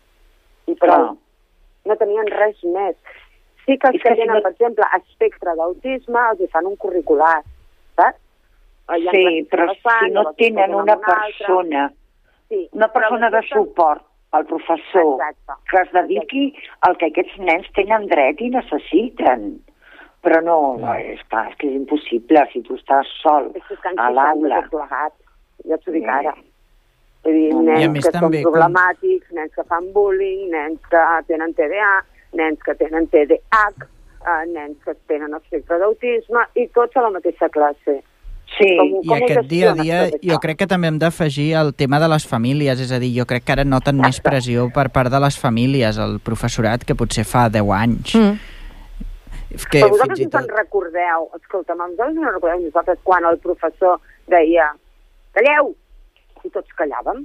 I prou. No tenien res més. Sí que els que tenen, per exemple, espectre d'autisme, els hi fan un curricular, saps? Sí, però si no tenen una persona, una persona de suport al professor que es dediqui al que aquests nens tenen dret i necessiten. Però no, no és, clar, és que és impossible si tu estàs sol a l'aula. Ja t'ho dic ara. Vull dir, nens que són problemàtics, nens que fan bullying, nens que tenen T D A, nens que tenen T D A H, eh, nens que tenen espectre d'autisme, i tots a la mateixa classe. Sí. Com, I com aquest dia a dia jo crec que també hem d'afegir el tema de les famílies, és a dir, jo crec que ara noten més pressió per part de les famílies, el professorat, que potser fa deu anys. Mm. Que però vosaltres no te'n recordeu, escolta'm, vosaltres no recordeu nosaltres quan el professor deia calleu, i tots callàvem.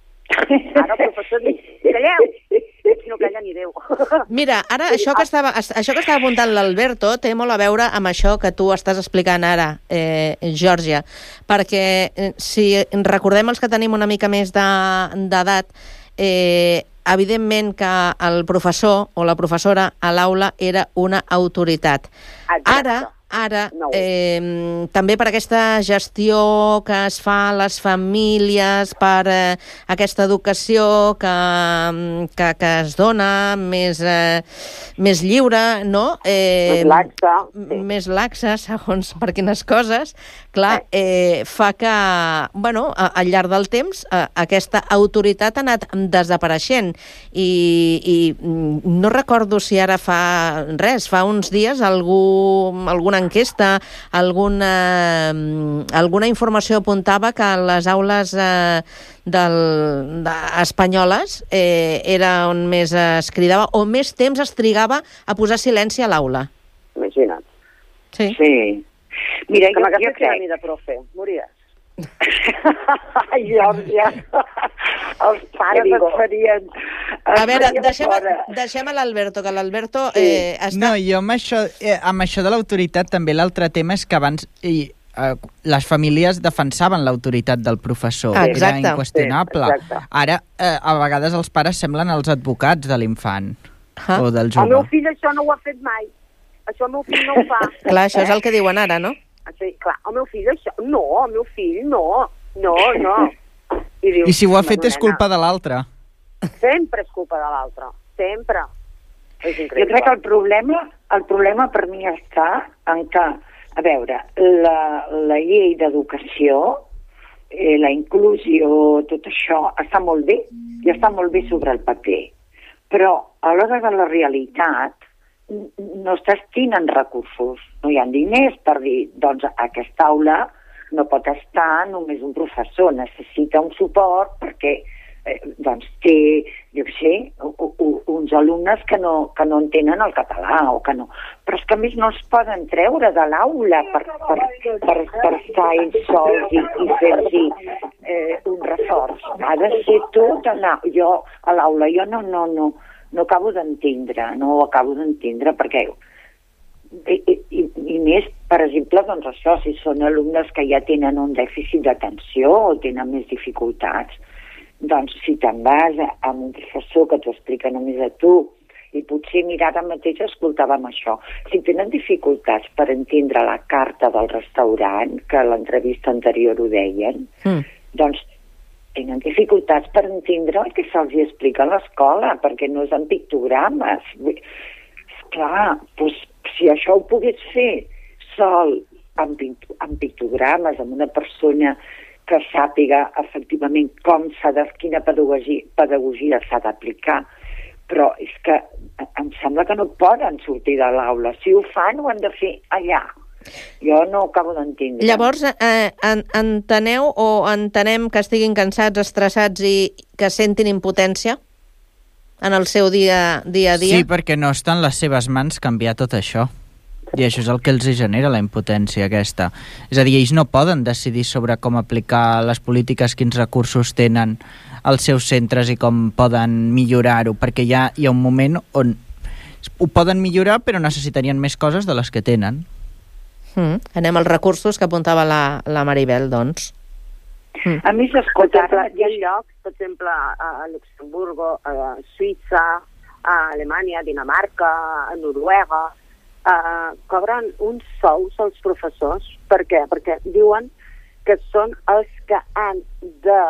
Ara el professor diu, calleu, no calla ni Déu. Mira, ara això que estava, això que estava apuntant l'Alberto té molt a veure amb això que tu estàs explicant ara, eh, Georgia, perquè eh, si recordem els que tenim una mica més d'edat, eh, evidentment que el professor o la professora a l'aula era una autoritat. Ara, ara eh, també per aquesta gestió que es fa a les famílies, per eh, aquesta educació que, que, que es dona més, eh, més lliure, no? Eh, més laxa. Sí. Més laxa, segons per quines coses, clar, eh, fa que, bueno, al llarg del temps, eh, aquesta autoritat ha anat desapareixent i, i no recordo si ara fa res, fa uns dies algú, alguna enquesta, alguna, alguna informació apuntava que les aules eh, del, de, espanyoles eh, era on més es cridava o més temps es trigava a posar silenci a l'aula. Imagina't. Sí. Sí. Mira, que jo, jo crec... de profe, mories. Ai, Georgia, els pares et farien... A veure, deixem, deixem a l'Alberto, que l'Alberto eh, està... No, jo amb això, eh, amb això de l'autoritat també l'altre tema és que abans i, eh, les famílies defensaven l'autoritat del professor, ah, era inqüestionable. Sí, ara, eh, a vegades els pares semblen els advocats de l'infant ah. o del jove. El meu fill això no ho ha fet mai. Això el meu fill no ho fa. Clar, això és el que diuen ara, no? Sí, clar, el meu fill això... No, el meu fill no, no, no. I, dius, I si ho ha fet és culpa de l'altre. Sempre és culpa de l'altre, sempre. És increïble. Jo crec que el problema, el problema per mi està en que, a veure, la, la llei d'educació, eh, la inclusió, tot això, està molt bé, i està molt bé sobre el paper. Però a l'hora de la realitat no es destinen recursos, no hi ha diners per dir, doncs aquesta aula no pot estar només un professor, necessita un suport perquè eh, doncs té, jo què sé, uns alumnes que no, que no entenen el català o que no. Però és que a més no els poden treure de l'aula per, per, per, per estar ells sols i, i fer-hi eh, un reforç. Ha de ser tot a l'aula. Jo a l'aula jo no, no, no, no acabo d'entendre, no ho acabo d'entendre perquè I, i, i més, per exemple, doncs això, si són alumnes que ja tenen un dèficit d'atenció o tenen més dificultats, doncs si te'n vas a un professor que t'ho explica només a tu i potser mira ara mateix escoltàvem això, si tenen dificultats per entendre la carta del restaurant, que a l'entrevista anterior ho deien, mm. doncs tenen dificultats per entendre el que se'ls explica a l'escola, perquè no és en pictogrames. Esclar, doncs si això ho pogués fer sol, amb, amb pictogrames, amb una persona que sàpiga efectivament com s'ha de, quina pedagogia, pedagogia s'ha d'aplicar, però és que em sembla que no poden sortir de l'aula. Si ho fan, ho han de fer allà. Jo no ho acabo d'entendre. Llavors, eh, en, enteneu o entenem que estiguin cansats, estressats i que sentin impotència en el seu dia, dia a dia? Sí, perquè no està en les seves mans canviar tot això. I això és el que els genera la impotència aquesta. És a dir, ells no poden decidir sobre com aplicar les polítiques, quins recursos tenen als seus centres i com poden millorar-ho, perquè hi ha, hi ha un moment on ho poden millorar però necessitarien més coses de les que tenen. Mm. Anem als recursos que apuntava la, la Maribel, doncs. Mm. A més, escolta, hi ha llocs, per exemple, a Luxemburgo, a Suïssa, a Alemanya, a Dinamarca, a Noruega, eh, cobren uns sous als professors. Per què? Perquè diuen que són els que han de...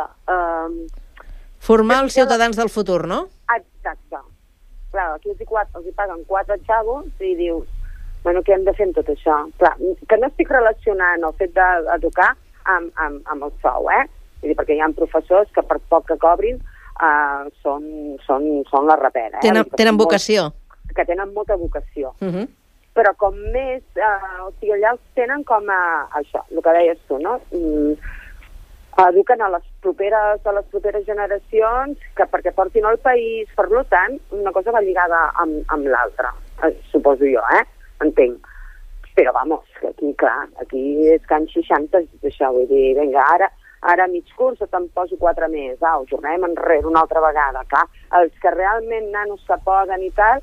Eh, formar els ciutadans del futur, no? Exacte. Clar, aquí els hi, els hi paguen quatre xavos i dius, bueno, què hem de fer amb tot això? Clar, que no estic relacionant el fet d'educar amb, amb, amb el sou, eh? Vull dir, perquè hi ha professors que per poc que cobrin uh, són, són, són la rapera. Eh? Tenen, tenen vocació. Molt, que tenen molta vocació. Uh -huh. Però com més, uh, o sigui, allà els tenen com a, això, el que deies tu, no? Mm, eduquen a les properes, a les properes generacions que perquè portin el país, per tant, una cosa va lligada amb, amb l'altra, eh, suposo jo, eh? Entenc. Però, vamos, que aquí, clar, aquí és can seixanta, això, vull dir, vinga, ara, ara mig curs te'n poso quatre més, au, tornem enrere una altra vegada, clar. Els que realment nanos que poden i tal,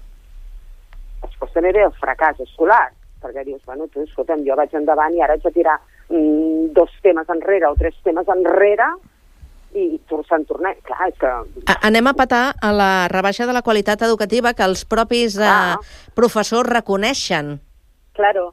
es pot també bé el fracàs escolar, perquè dius, bueno, tu, escolta'm, jo vaig endavant i ara haig de tirar mm, dos temes enrere o tres temes enrere i se'n tornem. Clar, és que... Anem a patar a la rebaixa de la qualitat educativa que els propis ah. eh, professors reconeixen. Claro.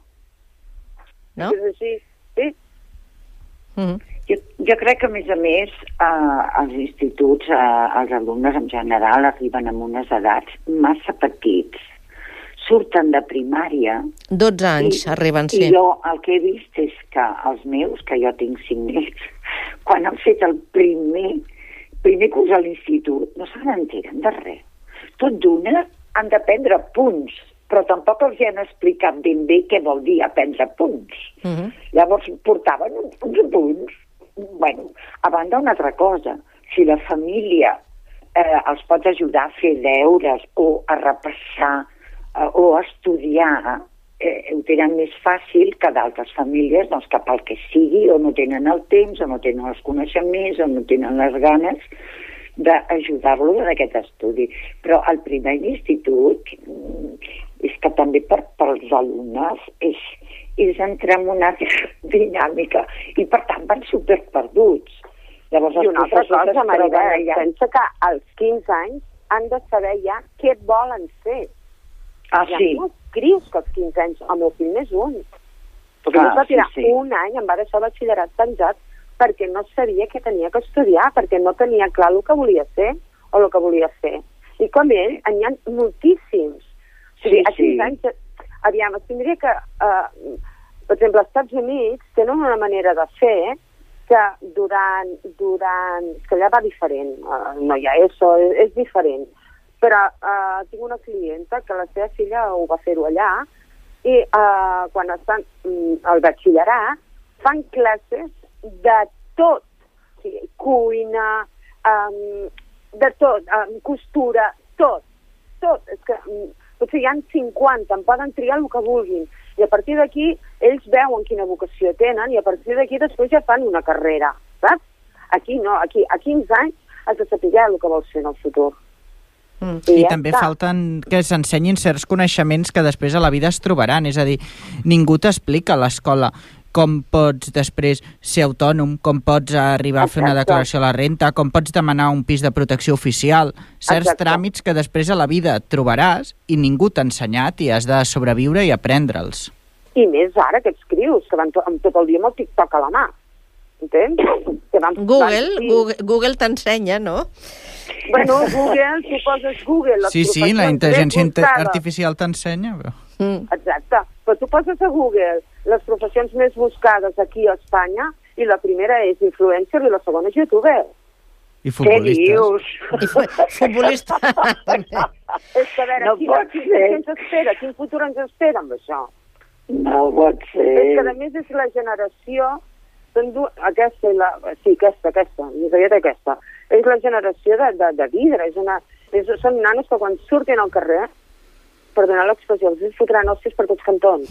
No? És així, sí. Mm-hmm. Jo, jo crec que, a més a més, eh, als instituts, eh, els alumnes en general arriben amb unes edats massa petits. Surten de primària... dotze anys i, arriben, sí. I jo el que he vist és que els meus, que jo tinc cinc nets, quan han fet el primer, primer curs a l'institut, no se n'enteren de res. Tot d'una han de prendre punts, però tampoc els hi han explicat ben bé què vol dir aprendre punts. Uh-huh. Llavors portaven uns, uns punts. Bueno, a banda una altra cosa, si la família eh, els pot ajudar a fer deures o a repassar eh, o a estudiar, eh, ho tenen més fàcil que d'altres famílies, doncs que pel que sigui, o no tenen el temps, o no tenen els coneixements, o no tenen les ganes d'ajudar-lo en aquest estudi. Però al primer institut és que també per, per als alumnes és, és entrar en una dinàmica i per tant van superperduts. Llavors, I una altra cosa, Maribel, pensa que als quinze anys han de saber ja què volen fer. Ah, ja sí? No crius que als quinze anys, el meu fill n'és un. Perquè ah, no va tirar sí, sí. un any, em va deixar el batxillerat penjat perquè no sabia què tenia que estudiar, perquè no tenia clar el que volia ser, o el que volia fer. I com ell, n'hi ha moltíssims. O sigui, Sí, a quinze sí. anys, aviam, es tindria que, eh, per exemple, als Estats Units tenen una manera de fer que durant, durant, que allà va diferent, uh, no hi ha eso, és, és diferent, però uh, tinc una clienta que la seva filla ho va fer-ho allà i uh, quan estan um, al batxillerat fan classes de tot, o sigui, cuina, um, de tot, um, costura, tot, tot, és que um, potser hi ha cinquanta, en poden triar el que vulguin, i a partir d'aquí ells veuen quina vocació tenen i a partir d'aquí després ja fan una carrera, saps? Aquí no, aquí a quinze anys has de saber el que vols fer en el futur. Mm. I I ja també està. falten que s'ensenyin certs coneixements que després a la vida es trobaran, és a dir, ningú t'explica a l'escola com pots després ser autònom, com pots arribar a fer una Exacte. declaració a la renta, com pots demanar un pis de protecció oficial, certs Exacte. tràmits que després a la vida et trobaràs i ningú t'ha ensenyat i has de sobreviure i aprendre'ls. I més ara aquests crios que van to amb tot el dia amb el TikTok a la mà, entens? Que van, Google, van, sí. Google, Google t'ensenya, no? Bueno, Google, tu poses Google, les Sí, sí, la professions intel·ligència més buscades. artificial t'ensenya, però... Mm. Exacte, però tu poses a Google les professions més buscades aquí a Espanya i la primera és influencer i la segona és youtuber. I futbolistes. I fu futbolista. És que a veure, No quin, pot quin, ser. què ens espera? Quin futur ens espera amb això? No pot ser. És que a més és la generació, són du... aquesta i la... Sí, aquesta, aquesta, més aviat aquesta. És la generació de, de, de vidre, és una... És, són nanos que quan surtin al carrer, perdoneu l'expressió, els fotran hòsties per tots cantons.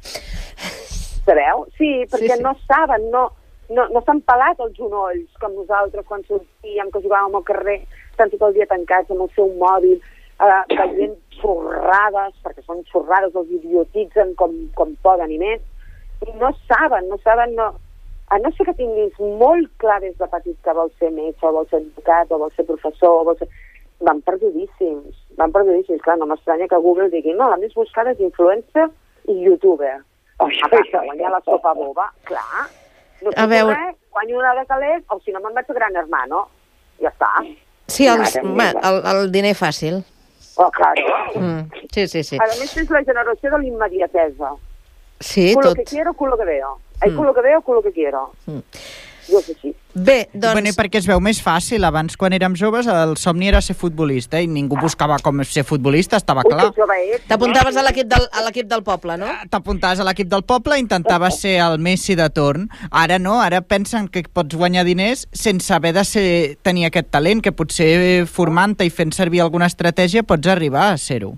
Sabeu? Sí, perquè Sí, sí. no saben, no, no, no s'han pelat els genolls com nosaltres quan sortíem, que jugàvem al carrer, estan tot el dia tancats amb el seu mòbil, eh, veient xorrades, perquè són xorrades, els idiotitzen com, com poden i més, i no saben, no saben, no... A no ser que tinguis molt clar des de petit que vols ser metge, o vols ser advocat, o vols ser professor, o vols ser... Van perdudíssims, van perdudíssims. Clar, no m'estranya que Google digui no, la més buscada és influencer i youtuber. Oh, a part, que guanyar la sopa boba, clar. No sé A veure- res, guanyo una de calés, o si no me'n vaig a Gran Hermano. Ja està. Sí, els, home, el, el diner fàcil. Oh, claro. Mm. Sí, sí, sí. A més, és la generació de l'immediatesa. Sí, culo tot. que quiero, culo que veo. Hay Mm. culo que veo, culo que quiero. Mm. Jo sé sí. Bé, doncs... Bueno, i perquè es veu més fàcil. Abans, quan érem joves, el somni era ser futbolista i ningú buscava com ser futbolista, estava clar. T'apuntaves a l'equip del, a l'equip del poble, no? T'apuntaves a l'equip del poble i intentaves ser el Messi de torn. Ara no, ara pensen que pots guanyar diners sense haver de ser, tenir aquest talent, que potser formant-te i fent servir alguna estratègia pots arribar a ser-ho.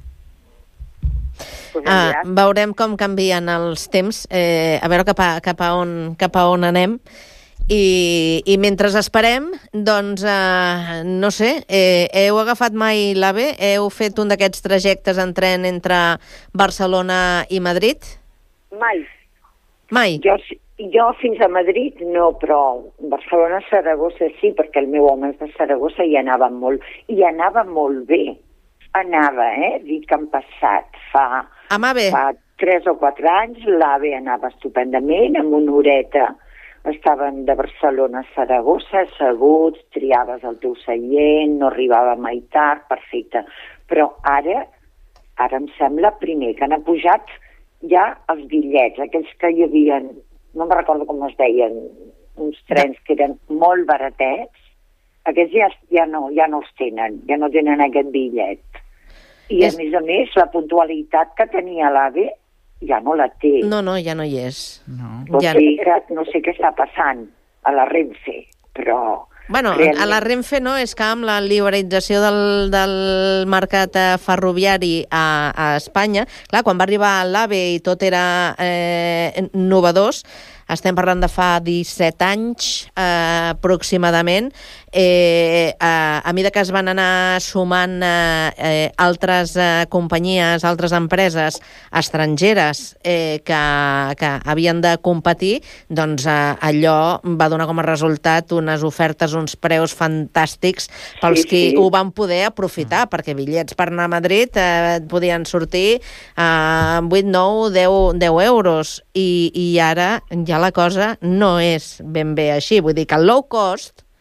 Ah, veurem com canvien els temps, eh, a veure cap a, cap a, on, cap a on anem. I, i mentre esperem, doncs, eh, no sé, eh, heu agafat mai l'AVE? Heu fet un d'aquests trajectes en tren entre Barcelona i Madrid? Mai. Mai? Jo, jo fins a Madrid no, però Barcelona-Saragossa sí, perquè el meu home és de Saragossa i anava molt, i anava molt bé. Anava, eh? Dic que han passat fa, fa tres o quatre anys, l'AVE anava estupendament, amb una horeta estaven de Barcelona a Saragossa, asseguts, triaves el teu seient, no arribava mai tard, perfecte. Però ara, ara em sembla primer que han pujat ja els bitllets, aquells que hi havia, no me'n recordo com es deien, uns trens que eren molt baratets, aquests ja, ja, no, ja no els tenen, ja no tenen aquest bitllet. I a més a més, la puntualitat que tenia l'AVE ja no la té. No, no, ja no hi és. No. O Ja sigui que no sé què està passant a la Renfe, però... Bueno, realment... a la Renfe no, és que amb la liberalització del, del mercat eh, ferroviari a, a Espanya, clar, quan va arribar l'AVE i tot era eh, novedós, estem parlant de fa disset anys eh, aproximadament, eh, a, a mesura que es van anar sumant eh, eh, altres eh, companyies, altres empreses estrangeres eh, que, que havien de competir, doncs eh, allò va donar com a resultat unes ofertes, uns preus fantàstics pels Sí, qui sí. ho van poder aprofitar, perquè bitllets per anar a Madrid eh, podien sortir a vuit, nou, deu euros i, i ara ja la cosa no és ben bé així. Vull dir que el low cost,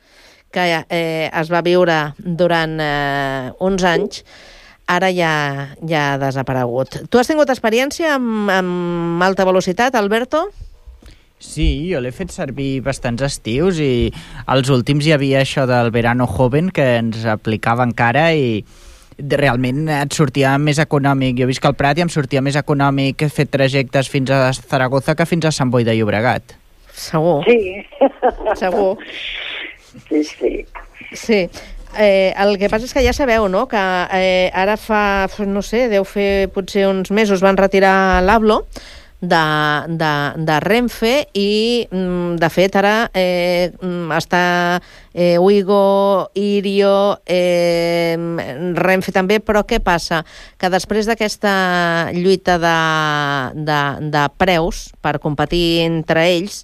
que eh, es va viure durant eh, uns anys, ara ja, ja ha desaparegut. Tu has tingut experiència amb, amb alta velocitat, Alberto? Sí, jo l'he fet servir bastants estius i als últims hi havia això del verano joven que ens aplicava encara i realment et sortia més econòmic. Jo visc al Prat i em sortia més econòmic fer trajectes fins a Zaragoza que fins a Sant Boi de Llobregat. Segur. Sí. Segur. Sí, sí. Sí. Eh, el que passa és que ja sabeu, no?, que eh, ara fa, no sé, deu fer potser uns mesos van retirar l'Hablo de, de, de Renfe i, de fet, ara eh, està eh, Ouigo, Irio, eh, Renfe també, però què passa? Que després d'aquesta lluita de, de, de preus per competir entre ells,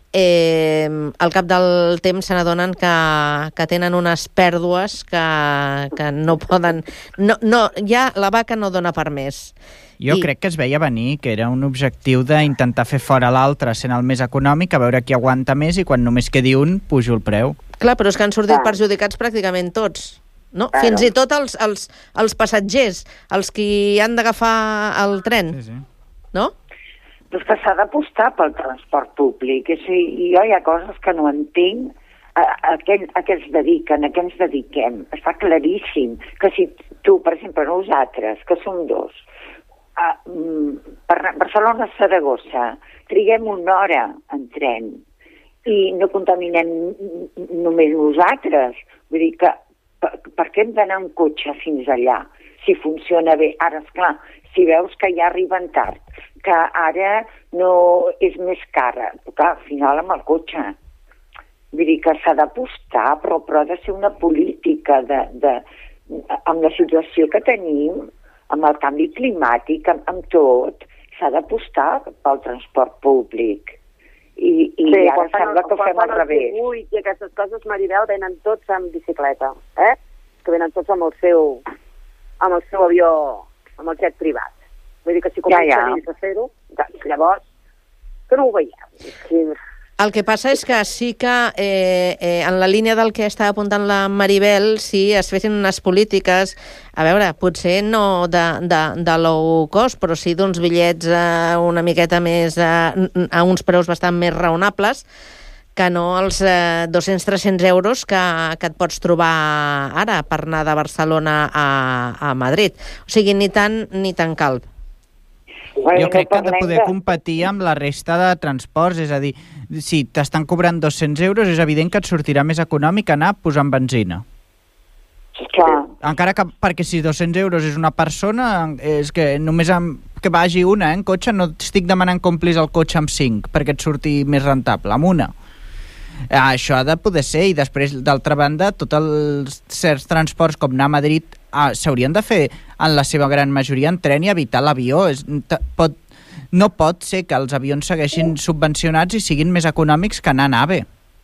eh, al cap del temps se n'adonen que, que tenen unes pèrdues que, que no poden... No, no, ja la vaca no dona per més. Jo I... crec que es veia venir, que era un objectiu d'intentar fer fora l'altre sent el més econòmic, a veure qui aguanta més i quan només quedi un, pujo el preu. Clar, però és que han sortit ah. perjudicats pràcticament tots. No? Claro. Fins i tot els, els, els passatgers, els que han d'agafar el tren. Sí, sí. No? Però és que s'ha d'apostar pel transport públic. És a dir, jo hi ha coses que no entenc a, a, què, a què ens dediquen, a què ens dediquem. Està claríssim que si tu, per exemple, nosaltres, que som dos, a, per Barcelona-Saragossa, triguem una hora en tren i no contaminem només nosaltres. Vull dir que per, per què hem d'anar en cotxe fins allà? Si funciona bé. Ara, esclar, si veus que ja arriben tard, que ara no és més cara, perquè al final amb el cotxe. Vull dir que s'ha d'apostar, però, però ha de ser una política de, de, amb la situació que tenim, amb el canvi climàtic, amb, amb tot, s'ha d'apostar pel transport públic. I, i sí, ara sembla que ho fem al revés. Ui, i aquestes coses, Maribel, venen tots amb bicicleta, eh? Que venen tots amb el seu, amb el seu avió, amb el jet privat. Vull dir que si comencen ja, ja. a fer-ho, llavors, que no ho veiem. Sí. El que passa és que sí que, eh, eh, en la línia del que està apuntant la Maribel, si es fessin unes polítiques, a veure, potser no de, de, de low cost, però sí d'uns bitllets eh, una miqueta més, eh, a uns preus bastant més raonables, que no els eh, dos-cents a tres-cents euros que, que et pots trobar ara per anar de Barcelona a, a Madrid. O sigui, ni tant ni tan calb. Jo crec que ha de poder competir amb la resta de transports, és a dir, si t'estan cobrant dos-cents euros, és evident que et sortirà més econòmic anar posant benzina. Clar. Encara que, perquè si dos-cents euros és una persona, és que només amb, que vagi una eh, en cotxe, no estic demanant que omplis el cotxe amb cinc, perquè et surti més rentable, amb una. Això ha de poder ser, i després, d'altra banda, tots els certs transports com anar a Madrid ah, s'haurien de fer en la seva gran majoria en tren i evitar l'avió. És, pot, no pot ser que els avions segueixin subvencionats i siguin més econòmics que anar a nave.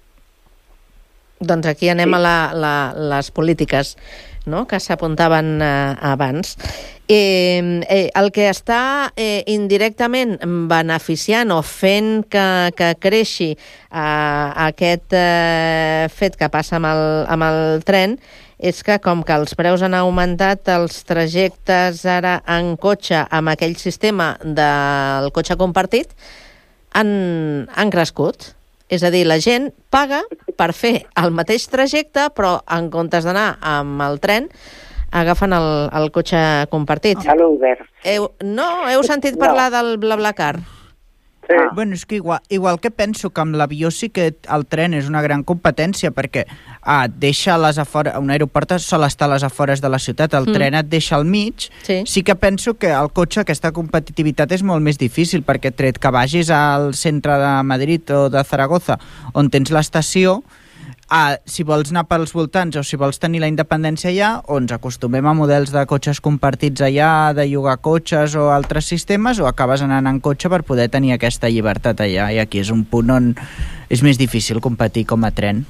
Doncs aquí anem a la, la, les polítiques, no?, que s'apuntaven eh, abans. Eh, eh, el que està eh, indirectament beneficiant o fent que, que creixi eh, aquest eh, fet que passa amb el, amb el tren és que, com que els preus han augmentat, els trajectes ara en cotxe amb aquell sistema del cotxe compartit han, han crescut. És a dir, la gent paga per fer el mateix trajecte, però en comptes d'anar amb el tren, agafen el, el cotxe compartit. A l'Uber. Heu, no, heu sentit parlar no. del BlaBlaCar? Sí. Ah. Bueno, és que igual, igual que penso que amb l'avió sí que el tren és una gran competència, perquè ah, deixa les afores, un aeroport sol estar a les afores de la ciutat, el mm. tren et deixa al mig, sí. sí que penso que el cotxe aquesta competitivitat és molt més difícil, perquè tret que vagis al centre de Madrid o de Zaragoza, on tens l'estació, Ah, si vols anar pels voltants o si vols tenir la independència allà, o ens acostumem a models de cotxes compartits allà, de llogar cotxes o altres sistemes, o acabes anant en cotxe per poder tenir aquesta llibertat allà, i aquí és un punt on és més difícil competir com a tren.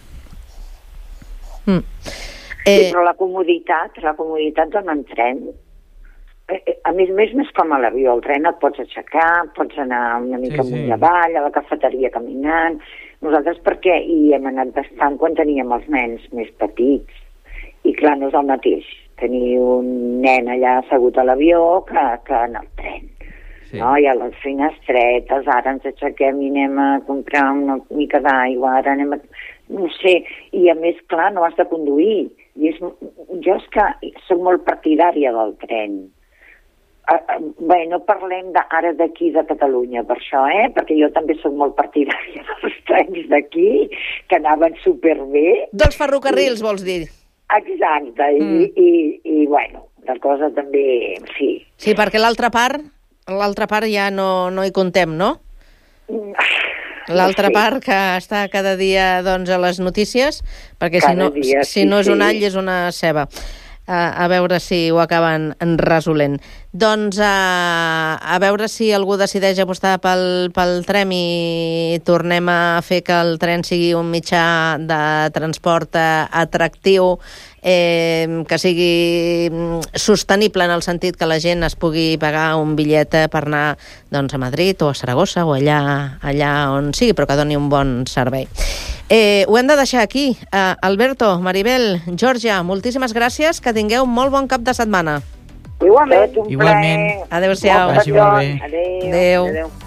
Mm. Eh... Sí, però la comoditat, la comoditat dona en tren. A més a més, no és com a l'avió. El tren et pots aixecar, pots anar una mica Sí, amunt sí. i avall, a la cafeteria caminant. Nosaltres perquè hi hem anat bastant quan teníem els nens més petits. I clar, no és el mateix tenir un nen allà assegut a l'avió que, que en el tren. Sí. No? I a les finestretes, ara ens aixequem i anem a comprar una mica d'aigua, ara anem a... No sé, i a més, clar, no has de conduir. I és... Jo és que soc molt partidària del tren. Uh, bé, no parlem de, ara d'aquí de Catalunya per això, eh? Perquè jo també soc molt partidària dels trens d'aquí, que anaven superbé. Dels ferrocarrils, vols dir? Exacte, i, mm. i, i bueno, la cosa també, sí. Sí, perquè l'altra part, l'altra part ja no, no hi contem, no? L'altra Sí. part que està cada dia doncs, a les notícies, perquè si Cada no, dia, si sí, no és un sí. all és una ceba. A, a veure si ho acaben resolent. Doncs a, a veure si algú decideix apostar pel, pel tren i tornem a fer que el tren sigui un mitjà de transport eh, atractiu, eh, que sigui mm, sostenible en el sentit que la gent es pugui pagar un bitllet per anar doncs, a Madrid o a Saragossa o allà, allà on sigui, però que doni un bon servei. Eh, ho hem de deixar aquí. Uh, Alberto, Maribel, Georgia, moltíssimes gràcies, que tingueu molt bon cap de setmana. Igualment. Un Igualment. Adéu-siau. Vagi molt bé. Adéu. Adéu. Adéu.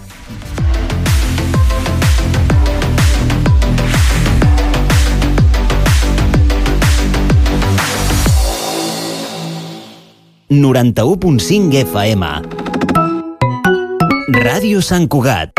noranta-u punt cinc F M. Ràdio Sant Cugat.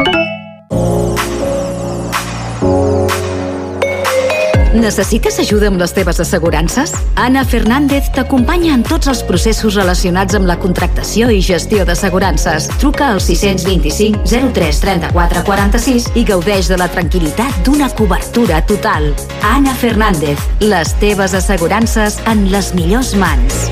Necessites ajuda amb les teves assegurances? Ana Fernández t'acompanya en tots els processos relacionats amb la contractació i gestió d'assegurances. Truca al sis dos cinc zero tres tres quatre quatre sis i gaudeix de la tranquil·litat d'una cobertura total. Ana Fernández, les teves assegurances en les millors mans.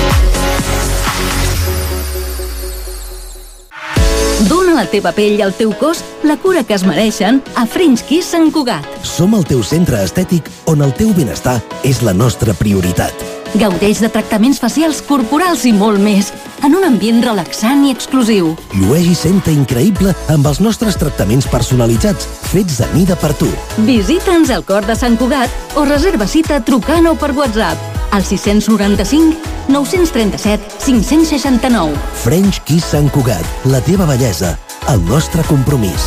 Dóna a la teva pell i al teu cos la cura que es mereixen a French Kiss Sant Cugat. Som el teu centre estètic on el teu benestar és la nostra prioritat. Gaudeix de tractaments facials, corporals i molt més, en un ambient relaxant i exclusiu. Llueix i senta increïble amb els nostres tractaments personalitzats, fets a mida per tu. Visita'ns al cor de Sant Cugat o reserva cita trucant o per WhatsApp al sis nou cinc nou tres set cinc sis nou. French Kiss Sant Cugat, la teva bellesa, el nostre compromís.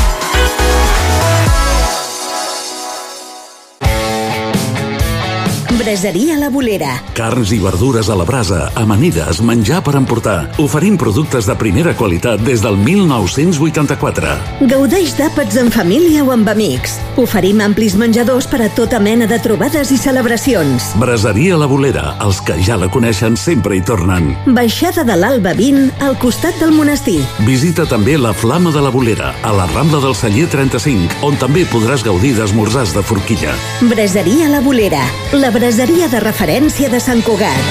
Braseria La Bolera. Carns i verdures a la brasa, amanides, menjar per emportar. Oferim productes de primera qualitat des del mil nou-cents vuitanta-quatre. Gaudeix d'àpats en família o amb amics. Oferim amplis menjadors per a tota mena de trobades i celebracions. Braseria La Bolera, els que ja la coneixen sempre hi tornen. Baixada de l'Alba vint, al costat del monestir. Visita també la Flama de la Bolera, a la Rambla del Celler trenta-cinc, on també podràs gaudir d'esmorzars de forquilla. Braseria La Bolera, la braseria de referència de Sant Cugat.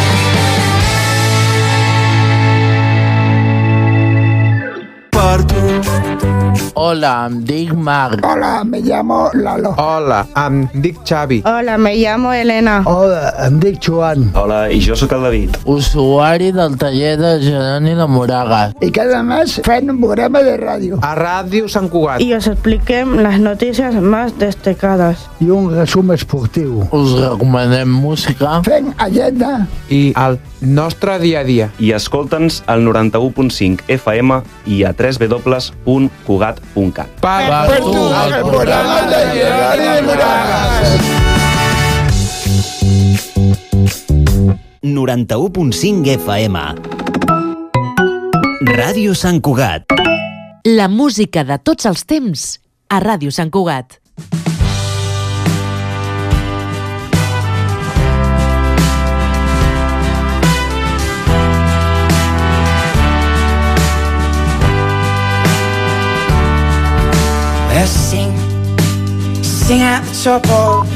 Hola, em dic Marc. Hola, me llamo Lalo. Hola, em dic Xavi. Hola, me llamo Elena. Hola, em dic Joan. Hola, i jo sóc el David. Usuari del taller de Jeroni de Moragas. Y cada mes fan un programa de radio. A Ràdio Sant Cugat. Y os expliquem las noticias más destacadas. I un resum esportiu. Us recomanem música. Fem agenda. I el nostre dia a dia. I escolta'ns al noranta-u punt cinc F M i a w w w punt cugat punt cat. Per, per tu, el programa de Jeroni de Moragas. noranta-u punt cinc F M. Ràdio Sant Cugat. La música de tots els temps a Ràdio Sant Cugat. Let's sing, sing at the top of